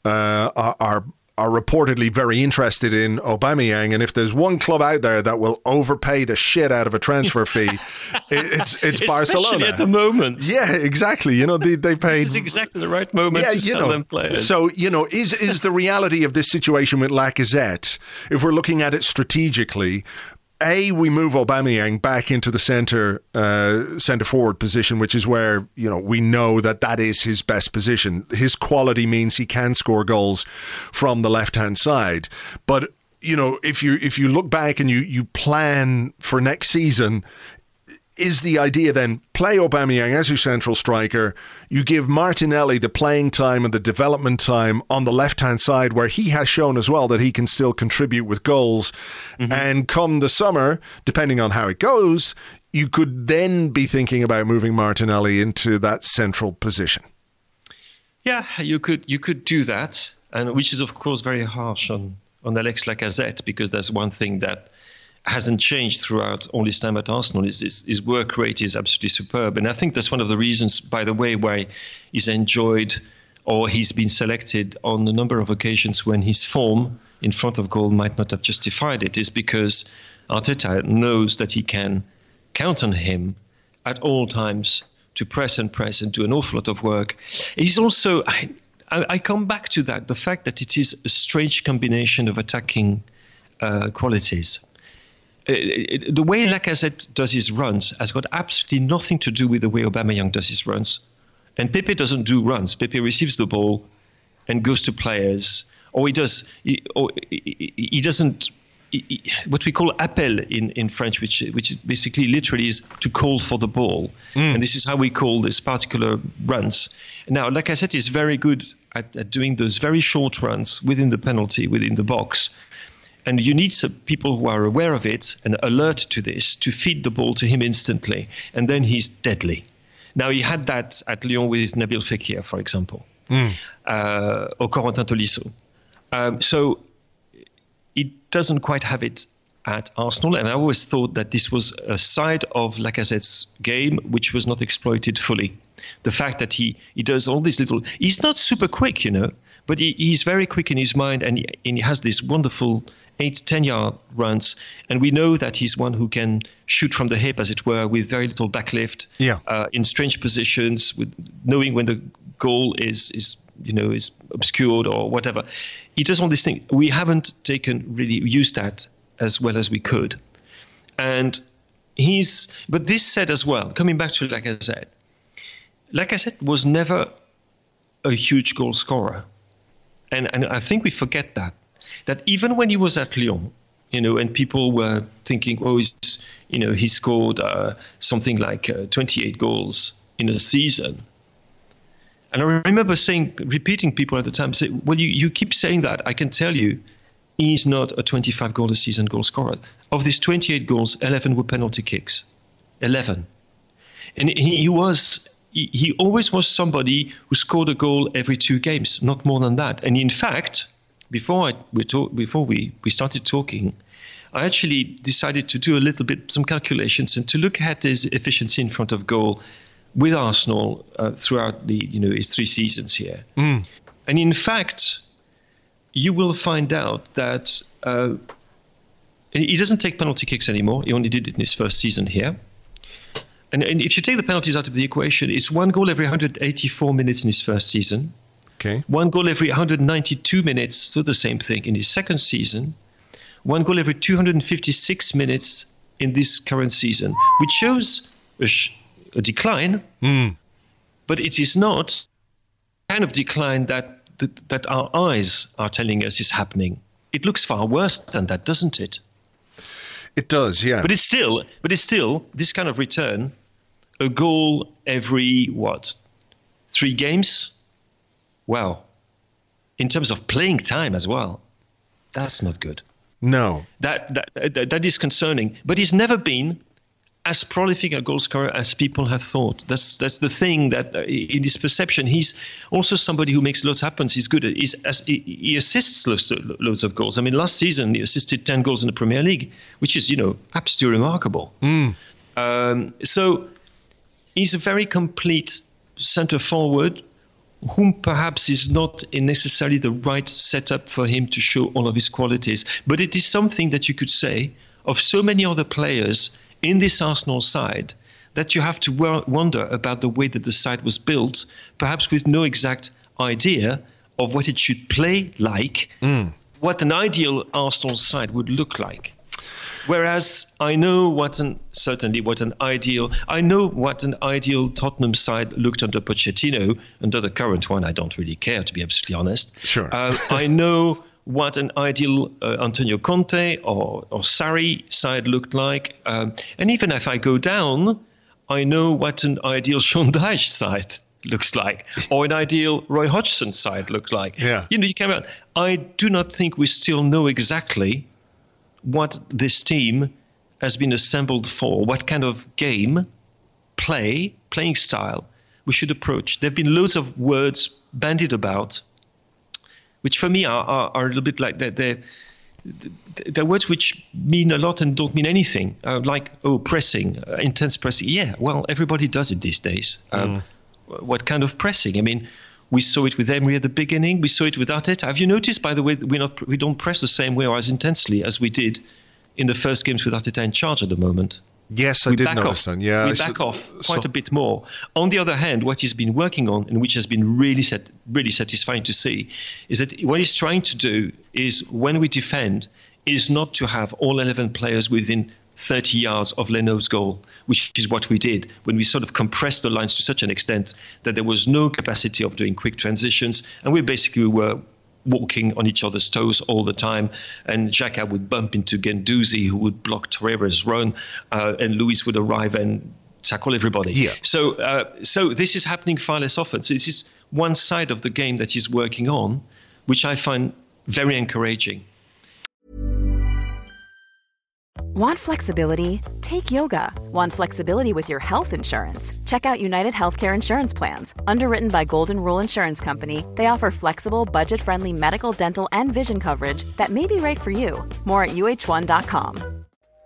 are reportedly very interested in Aubameyang, and if there's one club out there that will overpay the shit out of a transfer fee, it's Barcelona. Especially at the moment. Yeah, exactly. They paid. This is exactly the right moment to sell them players. So, is the reality of this situation with Lacazette, if we're looking at it strategically, we move Aubameyang back into the centre forward position, which is where we know that is his best position. His quality means he can score goals from the left hand side. But if you look back and you plan for next season, is the idea then play Aubameyang as your central striker? You give Martinelli the playing time and the development time on the left-hand side where he has shown as well that he can still contribute with goals. Mm-hmm. And come the summer, depending on how it goes, you could then be thinking about moving Martinelli into that central position. Yeah, you could do that, and which is of course very harsh on Alex Lacazette, because there's one thing that hasn't changed throughout all his time at Arsenal. His work rate is absolutely superb. And I think that's one of the reasons, by the way, why he's enjoyed or he's been selected on a number of occasions when his form in front of goal might not have justified it, is because Arteta knows that he can count on him at all times to press and do an awful lot of work. He's also, I come back to that, the fact that it is a strange combination of attacking qualities. The way Lacazette does his runs has got absolutely nothing to do with the way Aubameyang does his runs. And Pepe doesn't do runs. Pepe receives the ball and goes to players, or he doesn't. What we call appel in French, which is basically literally is to call for the ball. And this is how we call this particular runs. Now, Lacazette is very good at doing those very short runs within the penalty, within the box. And you need some people who are aware of it and alert to this to feed the ball to him instantly. And then he's deadly. Now, he had that at Lyon with Nabil Fekir, for example, or Corentin Tolisso. So it doesn't quite have it at Arsenal. And I always thought that this was a side of Lacazette's game which was not exploited fully. The fact that he does all these little... He's not super quick, but he's very quick in his mind, and he has this wonderful 8-10 yard runs, and we know that he's one who can shoot from the hip, as it were, with very little backlift, in strange positions, with knowing when the goal is obscured or whatever. He does all these things. We haven't really used that as well as we could, and but this said as well, coming back to Lacazette was never a huge goal scorer. And I think we forget that even when he was at Lyon, and people were thinking, he scored something like 28 goals in a season. And I remember repeating people at the time, say, well, you keep saying that. I can tell you, he's not a 25 goal a season goal scorer. Of these 28 goals, 11 were penalty kicks. 11. And he always was somebody who scored a goal every 2 games, not more than that. And in fact, before we started talking, I actually decided to do some calculations and to look at his efficiency in front of goal with Arsenal throughout his 3 seasons here. And in fact, you will find out that he doesn't take penalty kicks anymore. He only did it in his first season here. And if you take the penalties out of the equation, it's 1 goal every 184 minutes in his first season. Okay. 1 goal every 192 minutes, so the same thing in his second season. 1 goal every 256 minutes in this current season, which shows a decline, but it is not the kind of decline that our eyes are telling us is happening. It looks far worse than that, doesn't it? It does, yeah. But it's still this kind of return a goal every, 3 games? Wow. In terms of playing time as well, that's not good. No. That is concerning. But he's never been as prolific a goal scorer as people have thought. That's the thing, that in his perception, he's also somebody who makes loads happen. He's good at he assists loads of goals. I mean, last season he assisted 10 goals in the Premier League, which is, absolutely remarkable. So he's a very complete centre forward, whom perhaps is not necessarily the right setup for him to show all of his qualities. But it is something that you could say of so many other players in this Arsenal side, that you have to wonder about the way that the side was built, perhaps with no exact idea of what it should play like, what an ideal Arsenal side would look like. Whereas I know what an ideal Tottenham side looked under Pochettino. Under the current one, I don't really care, to be absolutely honest. Sure. I know what an ideal Antonio Conte or Sarri side looked like. And even if I go down, I know what an ideal Sean Dyche side looks like, or an ideal Roy Hodgson side looked like. Yeah. You came out. I do not think we still know exactly what this team has been assembled for, what kind of game, playing style we should approach. There have been loads of words bandied about, which for me are a little bit like they're words which mean a lot and don't mean anything. Like, pressing, intense pressing. Yeah, well, everybody does it these days. What kind of pressing? I mean, we saw it with Emery at the beginning. We saw it with Arteta. Have you noticed, by the way, we don't press the same way or as intensely as we did in the first games with Arteta in charge at the moment? Yes, I did notice that. Yeah, we back off quite a bit more. On the other hand, what he's been working on, and which has been really satisfying to see, is that what he's trying to do is, when we defend, is not to have all 11 players within 30 yards of Leno's goal, which is what we did when we sort of compressed the lines to such an extent that there was no capacity of doing quick transitions, and we basically were walking on each other's toes all the time. And Xhaka would bump into Guendouzi, who would block Torreira's run, and Luis would arrive and tackle everybody. Yeah. So this is happening far less often. So this is one side of the game that he's working on, which I find very encouraging. Want flexibility? Take yoga. Want flexibility with your health insurance? Check out United Healthcare Insurance Plans. Underwritten by Golden Rule Insurance Company, they offer flexible, budget-friendly medical, dental, and vision coverage that may be right for you. More at UH1.com.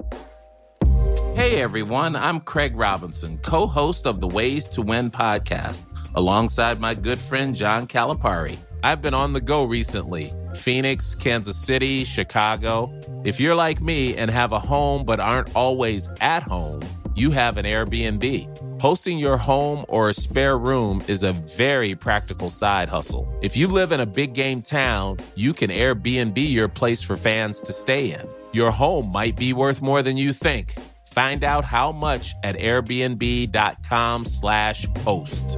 Hey everyone, I'm Craig Robinson, co-host of the Ways to Win podcast, alongside my good friend John Calipari. I've been on the go recently. Phoenix, Kansas City, Chicago. If you're like me and have a home but aren't always at home, you have an Airbnb. Hosting your home or a spare room is a very practical side hustle. If you live in a big game town, you can Airbnb your place for fans to stay in. Your home might be worth more than you think. Find out how much at airbnb.com/host.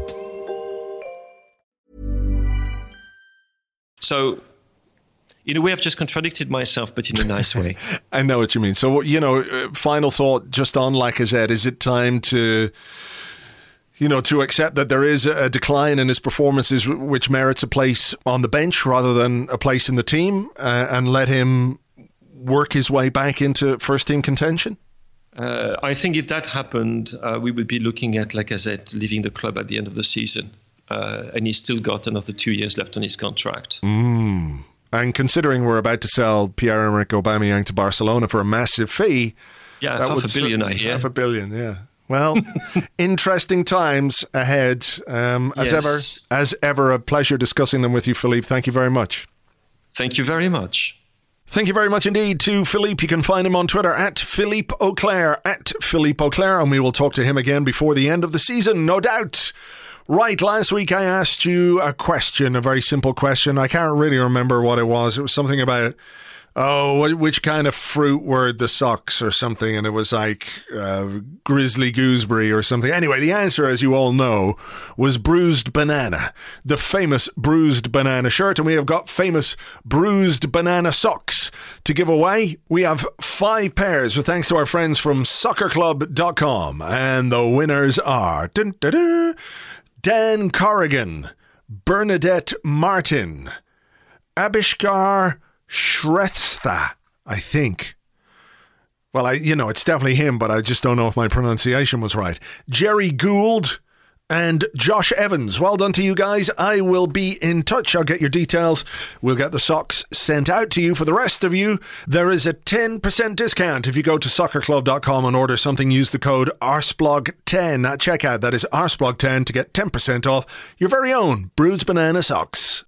So, in a way, I've just contradicted myself, but in a nice way. I know what you mean. So, final thought just on Lacazette. Is it time to accept that there is a decline in his performances which merits a place on the bench rather than a place in the team, and let him work his way back into first-team contention? I think if that happened, we would be looking at Lacazette leaving the club at the end of the season. And he's still got another 2 years left on his contract. And considering we're about to sell Pierre-Emerick Aubameyang to Barcelona for a massive fee... Yeah, $500 million, I hear. $500 million, yeah. Well, interesting times ahead. As ever, a pleasure discussing them with you, Philippe. Thank you very much. Thank you very much. Thank you very much indeed to Philippe. You can find him on Twitter at Philippe Auclair, and we will talk to him again before the end of the season, no doubt. Right, last week I asked you a question, a very simple question. I can't really remember what it was. It was something about Oh, which kind of fruit were the socks or something? And it was like grizzly gooseberry or something. Anyway, the answer, as you all know, was bruised banana. The famous bruised banana shirt. And we have got famous bruised banana socks to give away. We have 5 pairs with thanks to our friends from soccerclub.com. And the winners are Dan Corrigan, Bernadette Martin, Abishkar Shrestha, I think. Well, it's definitely him, but I just don't know if my pronunciation was right. Jerry Gould and Josh Evans. Well done to you guys. I will be in touch. I'll get your details. We'll get the socks sent out to you. For the rest of you, there is a 10% discount if you go to soccerclub.com and order something. Use the code arsblog10 at checkout. That is arsblog10 to get 10% off your very own bruised banana socks.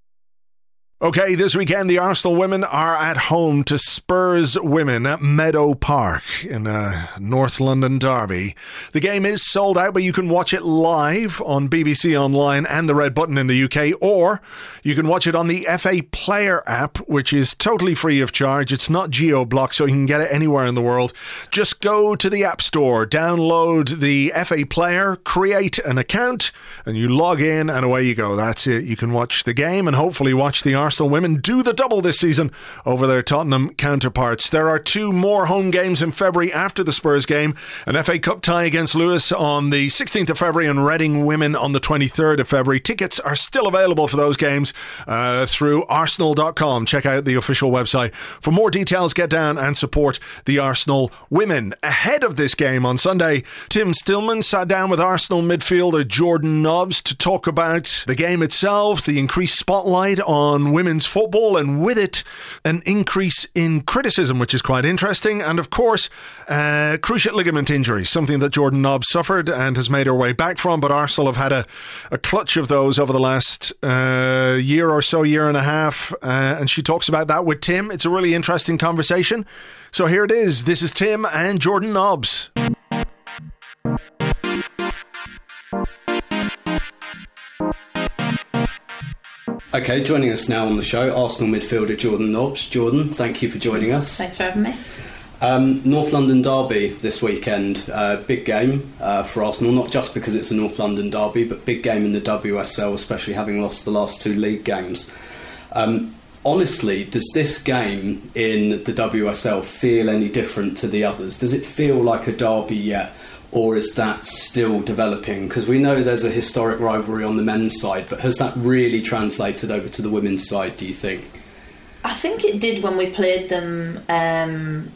Okay, this weekend the Arsenal women are at home to Spurs women at Meadow Park in a North London derby. The game is sold out, but you can watch it live on BBC Online and the Red Button in the UK, or you can watch it on the FA Player app, which is totally free of charge. It's not geo-blocked, so you can get it anywhere in the world. Just go to the App Store, download the FA Player, create an account, and you log in, and away you go. That's it. You can watch the game and hopefully watch the Arsenal women do the double this season over their Tottenham counterparts. There are 2 more home games in February after the Spurs game. An FA Cup tie against Lewis on the 16th of February and Reading women on the 23rd of February. Tickets are still available for those games through arsenal.com. Check out the official website. For more details, get down and support the Arsenal women. Ahead of this game on Sunday, Tim Stillman sat down with Arsenal midfielder Jordan Nobbs to talk about the game itself, the increased spotlight on women's football, and with it, an increase in criticism, which is quite interesting. And of course, cruciate ligament injury, something that Jordan Nobbs suffered and has made her way back from. But Arsenal have had a clutch of those over the last year or so, year and a half. And she talks about that with Tim. It's a really interesting conversation. So here it is. This is Tim and Jordan Nobbs. Okay, joining us now on the show, Arsenal midfielder Jordan Nobbs. Jordan, thank you for joining us. Thanks for having me. North London derby this weekend. Big game for Arsenal, not just because it's a North London derby, but big game in the WSL, especially having lost the last 2 league games. Honestly, does this game in the WSL feel any different to the others? Does it feel like a derby yet? Or is that still developing? Because we know there's a historic rivalry on the men's side, but has that really translated over to the women's side, do you think? I think it did when we played them at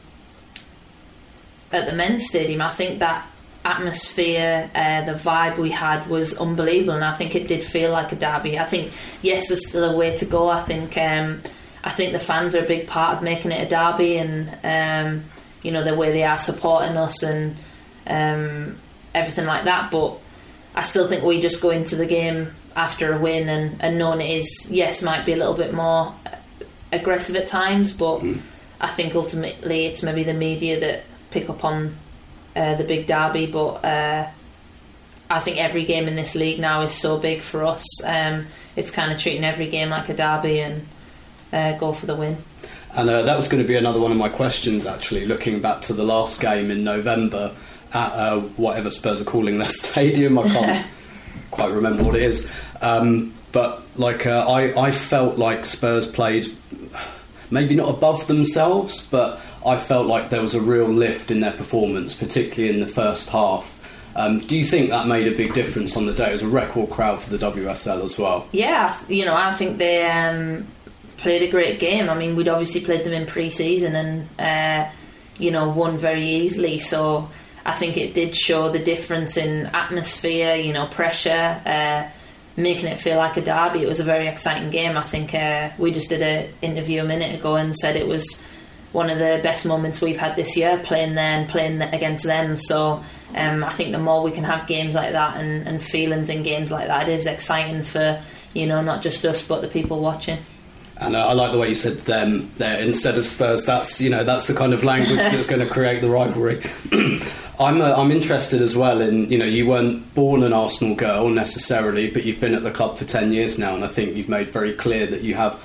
the men's stadium. I think that atmosphere, the vibe we had was unbelievable, and I think it did feel like a derby. I think, yes, there's still a way to go. I think the fans are a big part of making it a derby, and the way they are supporting us and everything like that. But I still think we just go into the game after a win and knowing it is, yes, might be a little bit more aggressive at times, but I think ultimately it's maybe the media that pick up on the big derby. But I think every game in this league now is so big for us. It's kind of treating every game like a derby and go for the win. And that was going to be another one of my questions, actually, looking back to the last game in November at whatever Spurs are calling their stadium. I can't quite remember what it is. But I felt like Spurs played maybe not above themselves, but I felt like there was a real lift in their performance, particularly in the first half. Do you think that made a big difference on the day? It was a record crowd for the WSL as well. Yeah, I think they played a great game. I mean, we'd obviously played them in pre-season and won very easily, so I think it did show the difference in atmosphere, pressure, making it feel like a derby. It was a very exciting game. I think we just did an interview a minute ago and said it was one of the best moments we've had this year, playing there and playing against them. So I think the more we can have games like that and feelings in games like that, it is exciting for not just us but the people watching. And I like the way you said them there instead of Spurs. That's the kind of language that's going to create the rivalry. I'm interested as well in, you weren't born an Arsenal girl necessarily, but you've been at the club for 10 years now, and I think you've made very clear that you have,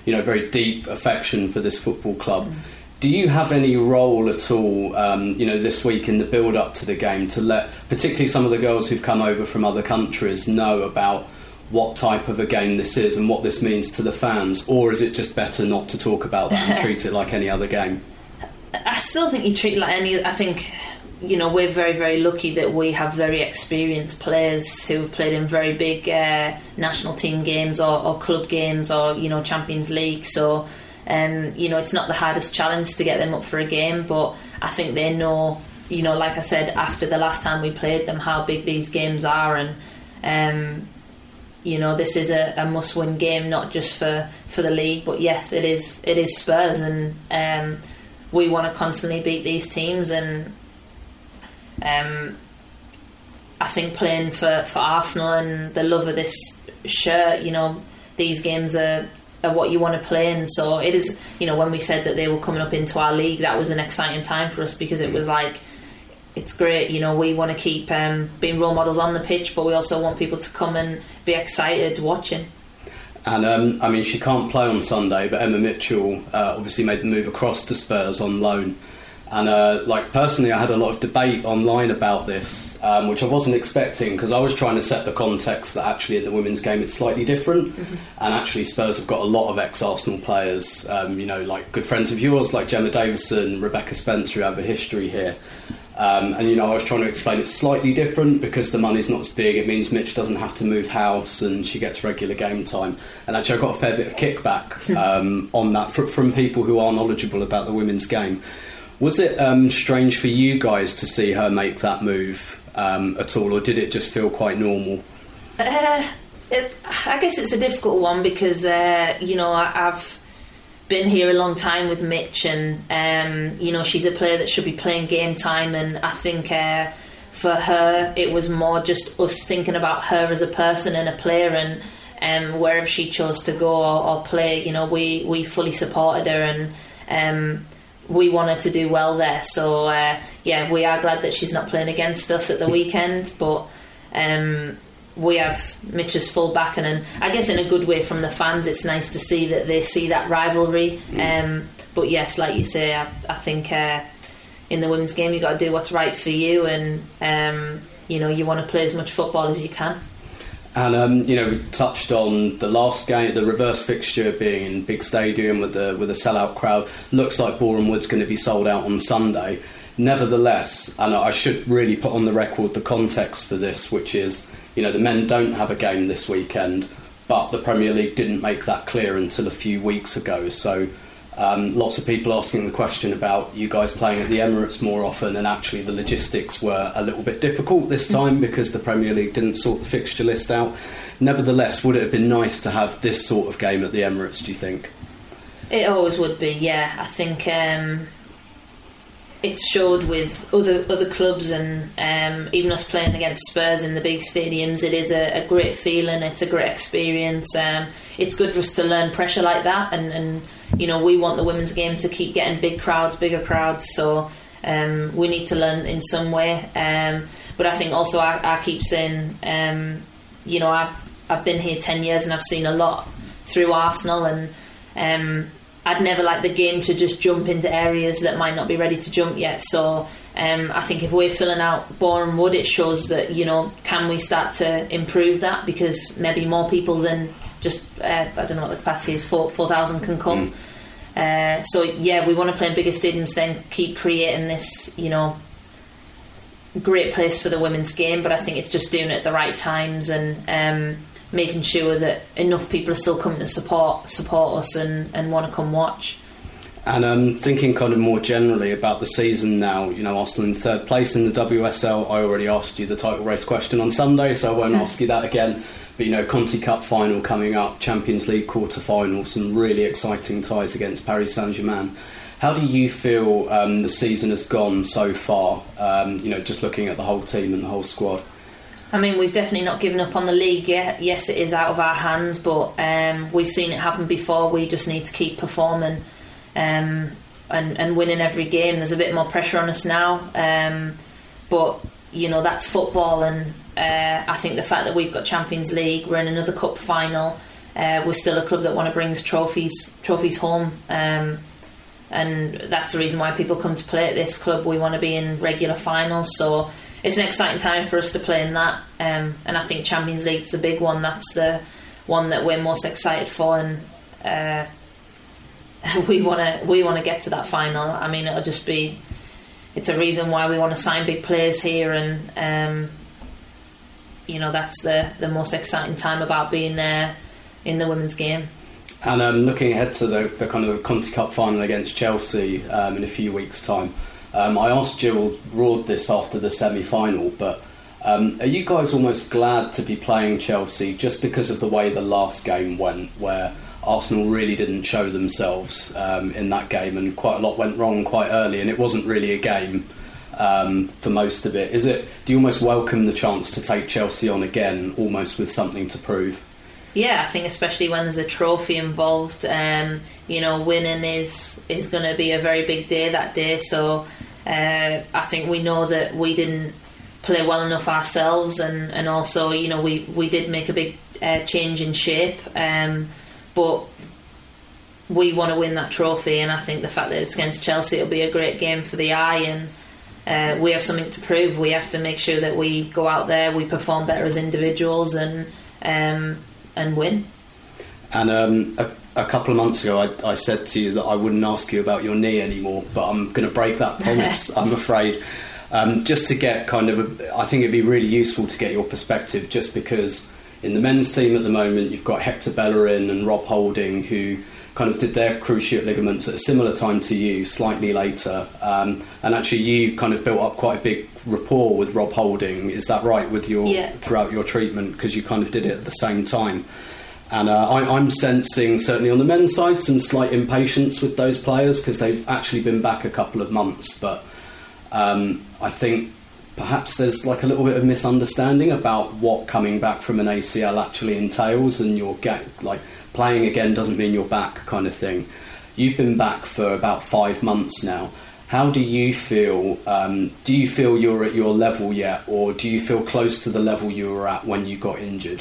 very deep affection for this football club. Do you have any role at all, this week in the build-up to the game to let, particularly some of the girls who've come over from other countries, know about what type of a game this is and what this means to the fans? Or is it just better not to talk about that and treat it like any other game? I still think you treat it like any... I think, we're very, very lucky that we have very experienced players who've played in very big national team games or club games or, Champions League. So... it's not the hardest challenge to get them up for a game, but I think they know, like I said, after the last time we played them, how big these games are, and this is a must-win game, not just for the league, but yes, it is Spurs, and we want to constantly beat these teams, and I think playing for Arsenal and the love of this shirt, these games are what you want to play in. So it is, when we said that they were coming up into our league, that was an exciting time for us, because it was like, it's great, we want to keep being role models on the pitch, but we also want people to come and be excited watching. And she can't play on Sunday, but Emma Mitchell obviously made the move across to Spurs on loan. And personally, I had a lot of debate online about this, which I wasn't expecting, because I was trying to set the context that actually in the women's game it's slightly different. And actually Spurs have got a lot of ex-Arsenal players, like good friends of yours like Gemma Davison, Rebecca Spencer, who have a history here. And I was trying to explain it's slightly different because the money's not as big. It means Mitch doesn't have to move house and she gets regular game time. And actually I got a fair bit of kickback on that from people who are knowledgeable about the women's game. Was it strange for you guys to see her make that move at all, or did it just feel quite normal? I guess it's a difficult one because, I've been here a long time with Mitch, and, she's a player that should be playing game time, and I think for her it was more just us thinking about her as a person and a player, and wherever she chose to go or play, we fully supported her, and we wanted to do well there. So we are glad that she's not playing against us at the weekend, but we have Mitch's full back, and I guess in a good way from the fans, it's nice to see that they see that rivalry. But yes, like you say, I think in the women's game you've got to do what's right for you, and you want to play as much football as you can. And we touched on the last game, the reverse fixture being in big stadium with a sellout crowd. Looks like Boreham Wood's going to be sold out on Sunday. Nevertheless, and I should really put on the record the context for this, which is, the men don't have a game this weekend, but the Premier League didn't make that clear until a few weeks ago. So lots of people asking the question about you guys playing at the Emirates more often, and actually the logistics were a little bit difficult this time because the Premier League didn't sort the fixture list out. Nevertheless, would it have been nice to have this sort of game at the Emirates, do you think? It always would be, yeah. I think it's showed with other clubs, and even us playing against Spurs in the big stadiums, it is a great feeling, it's a great experience. It's good for us to learn pressure like that, and we want the women's game to keep getting bigger crowds, so we need to learn in some way. But I think also I keep saying, I've been here 10 years and I've seen a lot through Arsenal, and I'd never like the game to just jump into areas that might not be ready to jump yet. So I think if we're filling out Boreham Wood, it shows that, can we start to improve that, because maybe more people than just, I don't know what the capacity is, 4,000 can come. We want to play in bigger stadiums, then keep creating this, great place for the women's game. But I think it's just doing it at the right times, and making sure that enough people are still coming to support us and want to come watch. And thinking kind of more generally about the season now, Arsenal in third place in the WSL. I already asked you the title race question on Sunday, so I won't ask you that again. But Conti Cup final coming up, Champions League quarter-final, some really exciting ties against Paris Saint-Germain. How do you feel the season has gone so far, just looking at the whole team and the whole squad? I mean, we've definitely not given up on the league yet. Yes, it is out of our hands, but we've seen it happen before. We just need to keep performing and winning every game. There's a bit more pressure on us now, but that's football, and I think the fact that we've got Champions League, we're in another cup final, we're still a club that want to bring trophies home, and that's the reason why people come to play at this club. We want to be in regular finals, so it's an exciting time for us to play in that, and I think Champions League's the big one. That's the one that we're most excited for, and we want to get to that final. I mean, it's a reason why we want to sign big players here, and that's the most exciting time about being there in the women's game. And looking ahead to the kind of the Conti Cup final against Chelsea in a few weeks' time, I asked Jill Roord this after the semi-final, but are you guys almost glad to be playing Chelsea just because of the way the last game went, where Arsenal really didn't show themselves in that game, and quite a lot went wrong quite early, and it wasn't really a game for most of it? Do you almost welcome the chance to take Chelsea on again, almost with something to prove? Yeah, I think especially when there's a trophy involved, winning is going to be a very big day that day. So I think we know that we didn't play well enough ourselves, and also we did make a big change in shape, but we want to win that trophy, and I think the fact that it's against Chelsea, it'll be a great game for the eye, and we have something to prove. We have to make sure that we go out there, we perform better as individuals, and win. And a couple of months ago I said to you that I wouldn't ask you about your knee anymore, but I'm going to break that promise, I'm afraid. Just to get I think it'd be really useful to get your perspective, just because in the men's team at the moment you've got Hector Bellerin and Rob Holding, who kind of did their cruciate ligaments at a similar time to you, slightly later, and actually you kind of built up quite a big rapport with Rob Holding, is that right, with throughout your treatment, because you kind of did it at the same time? And I'm sensing, certainly on the men's side, some slight impatience with those players because they've actually been back a couple of months, but I think perhaps there's like a little bit of misunderstanding about what coming back from an ACL actually entails, and playing again doesn't mean you're back kind of thing. You've been back for about 5 months now. How do you feel? Do you feel you're at your level yet, or do you feel close to the level you were at when you got injured?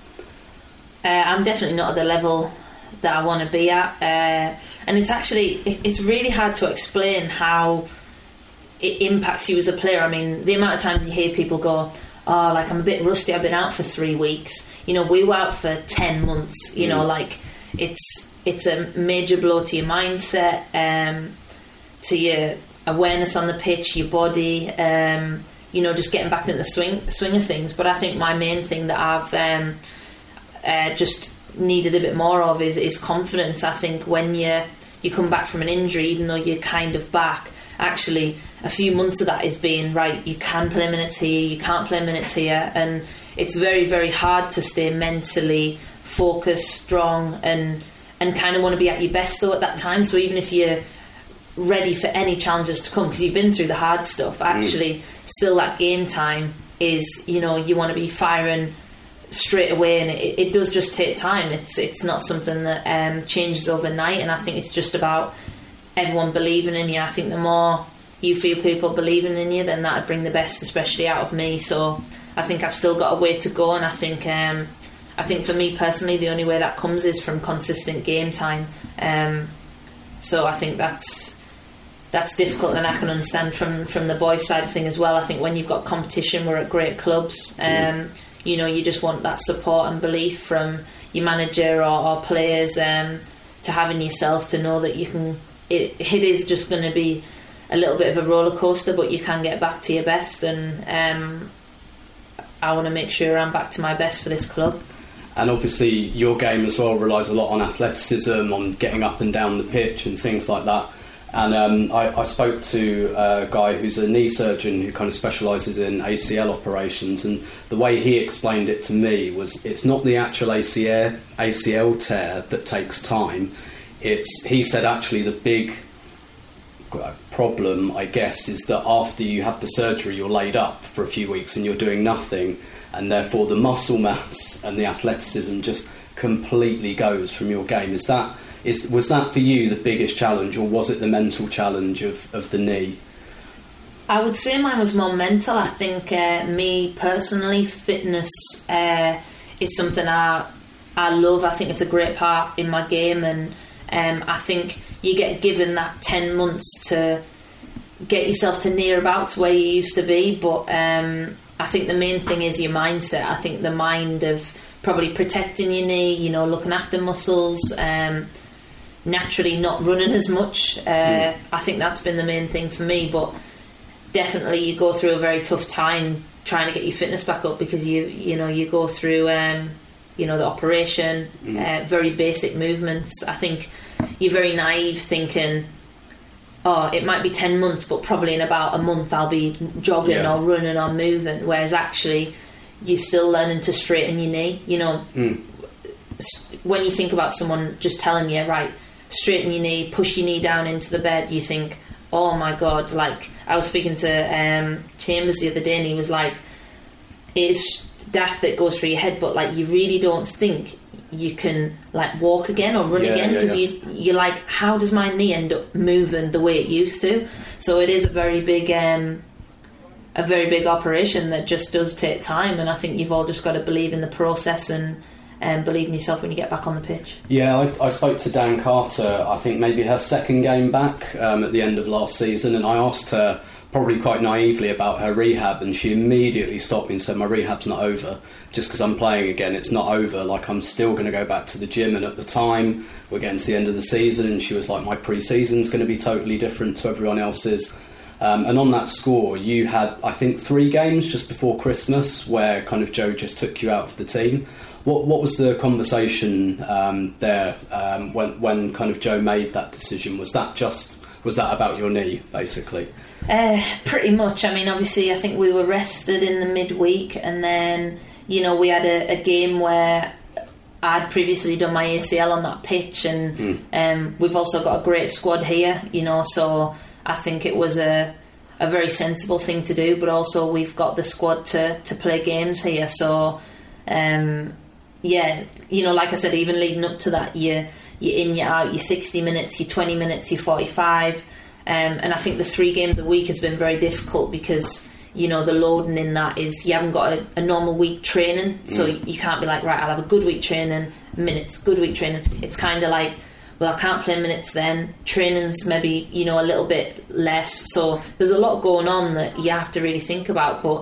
I'm definitely not at the level that I want to be at, and it's really hard to explain how it impacts you as a player. I mean, the amount of times you hear people go, "Oh, like I'm a bit rusty. I've been out for 3 weeks." We were out for 10 months. It's a major blow to your mindset, to your awareness on the pitch, your body. Just getting back into the swing of things. But I think my main thing that I've just needed a bit more of is confidence. I think when you come back from an injury, even though you're kind of back, actually a few months of that is being right. You can play minutes here, you can't play minutes here, and it's very, very hard to stay mentally focused, strong, and kind of want to be at your best though at that time. So even if you're ready for any challenges to come, because you've been through the hard stuff, actually still that game time is, you want to be firing straight away, and it does just take time. It's not something that changes overnight, and I think it's just about everyone believing in you. I think the more you feel people believing in you, then that'd bring the best, especially out of me. So I think I've still got a way to go, and I think for me personally, the only way that comes is from consistent game time. So I think that's difficult, and I can understand from the boys' side of thing as well. I think when you've got competition, we're at great clubs. You just want that support and belief from your manager or players to have in yourself, to know that you can. It is just going to be a little bit of a roller coaster, but you can get back to your best, and I want to make sure I'm back to my best for this club. And obviously your game as well relies a lot on athleticism, on getting up and down the pitch and things like that. And I spoke to a guy who's a knee surgeon who kind of specialises in ACL operations, and the way he explained it to me was it's not the actual ACL tear that takes time. He said actually the big problem, I guess, is that after you have the surgery you're laid up for a few weeks and you're doing nothing, and therefore the muscle mass and the athleticism just completely goes from your game. Was that for you the biggest challenge, or was it the mental challenge of the knee? I would say mine was more mental. I think me personally, fitness is something I I think it's a great part in my game, and I think you get given that 10 months to get yourself to near about where you used to be, but I think the main thing is your mindset. I think the mind of probably protecting your knee, you know, looking after muscles, naturally not running as much. I think that's been the main thing for me, but definitely you go through a very tough time trying to get your fitness back up, because you go through the operation, very basic movements. I think you're very naive thinking, it might be 10 months, but probably in about a month I'll be jogging or running or moving, whereas actually you're still learning to straighten your knee. You know, when you think about someone just telling you, right, straighten your knee, push your knee down into the bed, you think, oh my God. Like, I was speaking to Chambers the other day, and he was like, it's daft that goes through your head, but like, you really don't think you can like walk again or run again, because you're like, how does my knee end up moving the way it used to? So it is a very big operation that just does take time, and I think you've all just got to believe in the process and believe in yourself when you get back on the pitch. Yeah, I spoke to Dan Carter, I think maybe her second game back at the end of last season, and I asked her probably quite naively about her rehab, and she immediately stopped me and said, my rehab's not over. Just because I'm playing again, it's not over. Like, I'm still going to go back to the gym. And at the time, we're getting to the end of the season, and she was like, my pre-season's going to be totally different to everyone else's. And on that score, you had, I think, 3 games just before Christmas where kind of Joe just took you out of the team. What was the conversation there when kind of Joe made that decision? Was that about your knee, basically? Pretty much. I mean, obviously, I think we were rested in the midweek, and then, you know, we had a game where I'd previously done my ACL on that pitch, and we've also got a great squad here, you know, so I think it was a very sensible thing to do, but also we've got the squad to play games here, so you know, like I said, even leading up to that, you're in, you're out, you're 60 minutes, you're 20 minutes, you're 45, and I think the 3 games a week has been very difficult, because, you know, the loading in that is you haven't got a normal week training, so you can't be like, right, I'll have a good week training, minutes, good week training. It's kind of like, well, I can't play minutes then, training's maybe, you know, a little bit less, so there's a lot going on that you have to really think about, but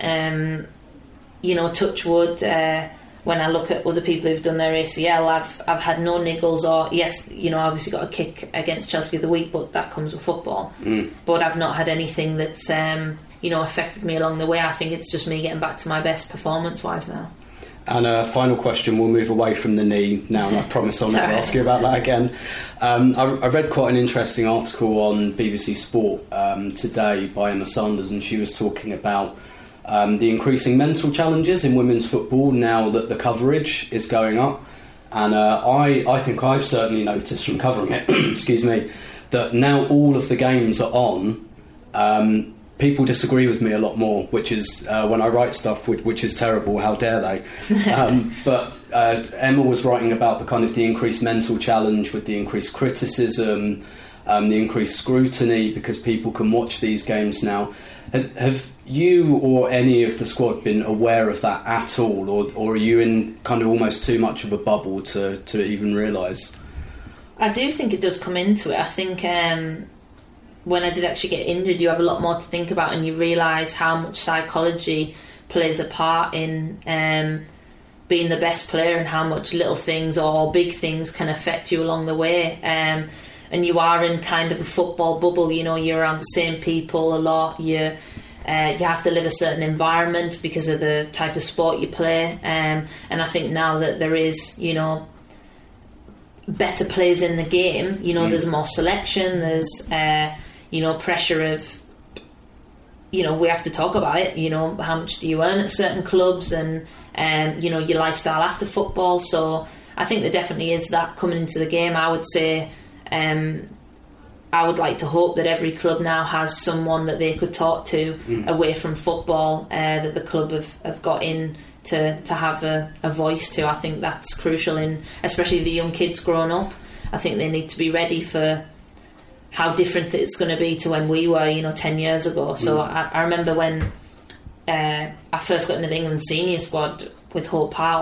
you know, touch wood, when I look at other people who've done their ACL, I've had no niggles, or yes, you know, I obviously got a kick against Chelsea the other week, but that comes with football. But I've not had anything that's you know, affected me along the way. I think it's just me getting back to my best performance-wise now. And a final question, we'll move away from the knee now, and I promise I'll never ask you about that again. I read quite an interesting article on BBC Sport today by Emma Sanders, and she was talking about the increasing mental challenges in women's football now that the coverage is going up. And I think I've certainly noticed from covering it, excuse me, that now all of the games are on, people disagree with me a lot more, which is when I write stuff, which is terrible, how dare they. But Emma was writing about the kind of the increased mental challenge with the increased criticism, the increased scrutiny, because people can watch these games now. Have you or any of the squad been aware of that at all, or are you in kind of almost too much of a bubble to even realise? I do think it does come into it. I think when I did actually get injured, you have a lot more to think about, and you realise how much psychology plays a part in being the best player, and how much little things or big things can affect you along the way. And you are in kind of a football bubble, you know, you're around the same people a lot, you have to live a certain environment because of the type of sport you play, and I think now that there is, you know, better players in the game, you know, there's more selection, there's you know, pressure of, you know, we have to talk about it, you know, how much do you earn at certain clubs, and you know, your lifestyle after football. So I think there definitely is that coming into the game. I would say I would like to hope that every club now has someone that they could talk to away from football, that the club have got in to have a voice to. I think that's crucial, in especially the young kids growing up. I think they need to be ready for how different it's going to be to when we were, you know, 10 years ago. So I remember when I first got into the England senior squad with Hope Powell,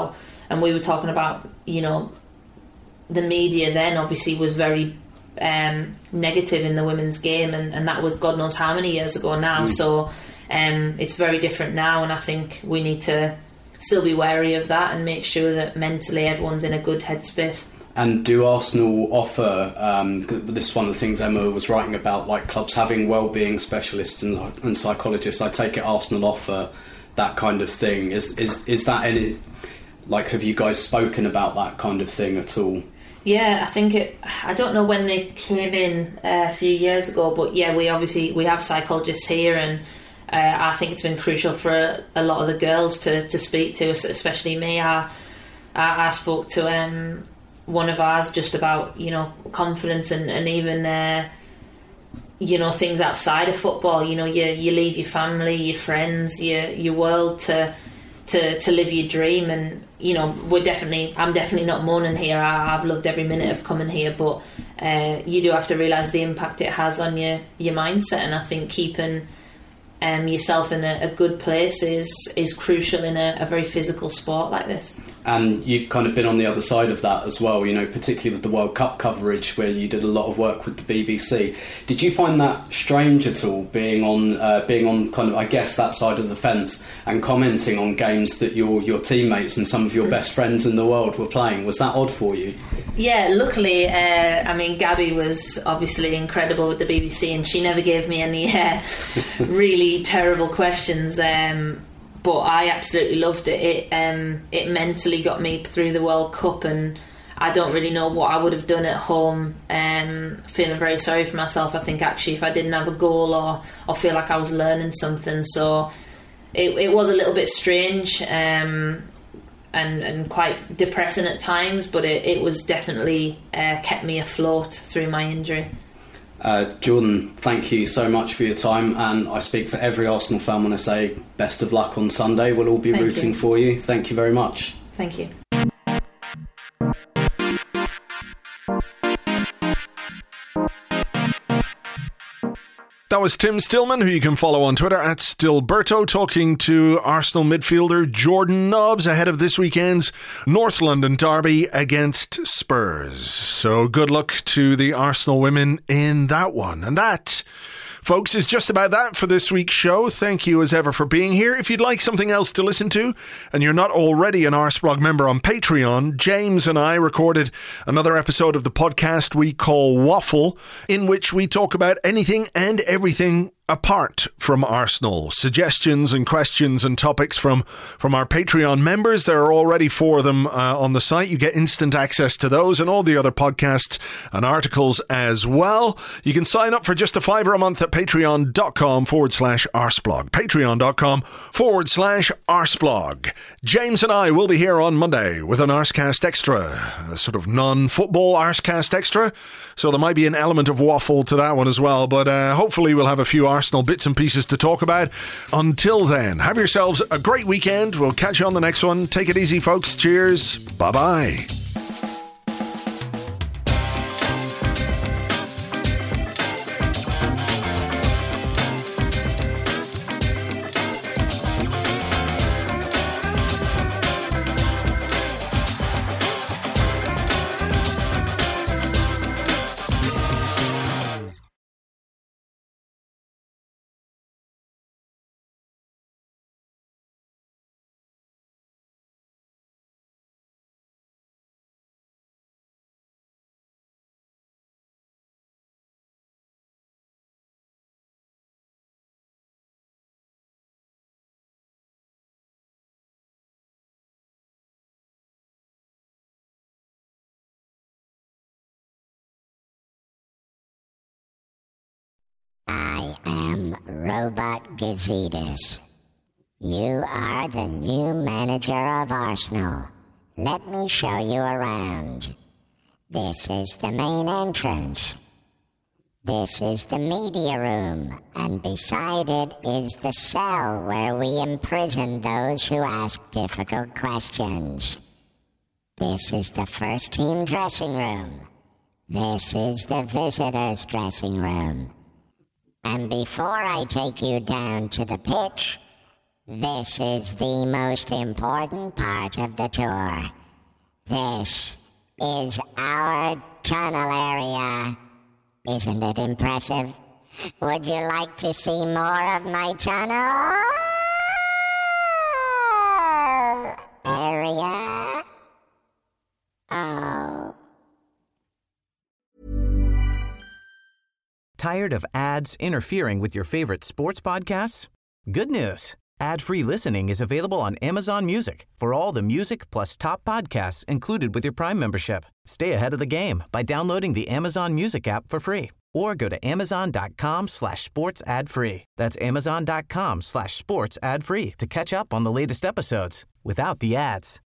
and we were talking about, you know, the media then obviously was very negative in the women's game, and that was God knows how many years ago now. So it's very different now, and I think we need to still be wary of that and make sure that mentally everyone's in a good headspace. And do Arsenal offer, this is one of the things Emma was writing about, like clubs having wellbeing specialists and psychologists. I take it Arsenal offer that kind of thing. Is that any, like, have you guys spoken about that kind of thing at all? Yeah, I think I don't know when they came in a few years ago, but yeah, we have psychologists here, and I think it's been crucial for a lot of the girls to speak to, especially me. I spoke to one of ours just about, you know, confidence and even you know, things outside of football. You know, you leave your family, your friends, your world to live your dream. And you know, I'm definitely not moaning here. I've loved every minute of coming here, but you do have to realise the impact it has on your mindset. And I think keeping yourself in a good place is crucial in a very physical sport like this. And you've kind of been on the other side of that as well, you know, particularly with the World Cup coverage, where you did a lot of work with the BBC. Did you find that strange at all, being on kind of, I guess, that side of the fence and commenting on games that your teammates and some of your best friends in the world were playing? Was that odd for you? Yeah, luckily, I mean, Gabby was obviously incredible with the BBC, and she never gave me any really terrible questions. But I absolutely loved it. It mentally got me through the World Cup, and I don't really know what I would have done at home. Feeling very sorry for myself, I think, actually, if I didn't have a goal or feel like I was learning something. So it was a little bit strange and quite depressing at times, but it was definitely kept me afloat through my injury. Jordan, thank you so much for your time, and I speak for every Arsenal fan when I say best of luck on Sunday. We'll all be rooting for you. Thank you very much. Thank you. That was Tim Stillman, who you can follow on Twitter at Stillberto, talking to Arsenal midfielder Jordan Nobbs ahead of this weekend's North London derby against Spurs. So good luck to the Arsenal women in that one. And that, folks, is just about that for this week's show. Thank you as ever for being here. If you'd like something else to listen to and you're not already an Arsblog member on Patreon, James and I recorded another episode of the podcast we call Waffle, in which we talk about anything and everything apart from Arsenal. Suggestions and questions and topics from our Patreon members. There are already 4 of them on the site. You get instant access to those and all the other podcasts and articles as well. You can sign up for just $5 a month at patreon.com/Arsblog. Patreon.com/Arsblog. James and I will be here on Monday with an Arscast Extra, a sort of non-football Arscast Extra. So there might be an element of waffle to that one as well, but hopefully we'll have a few Arsenal bits and pieces to talk about. Until then, have yourselves a great weekend. We'll catch you on the next one. Take it easy, folks. Cheers. Bye-bye. I am Robot Gazidis. You are the new manager of Arsenal. Let me show you around. This is the main entrance. This is the media room, and beside it is the cell where we imprison those who ask difficult questions. This is the first team dressing room. This is the visitors' dressing room. And before I take you down to the pitch, This is the most important part of the tour. This is our tunnel area. Isn't it impressive? Would you like to see more of my tunnel area? Oh. Tired of ads interfering with your favorite sports podcasts? Good news. Ad-free listening is available on Amazon Music for all the music plus top podcasts included with your Prime membership. Stay ahead of the game by downloading the Amazon Music app for free or go to amazon.com/sports ad free. That's amazon.com/sports ad free to catch up on the latest episodes without the ads.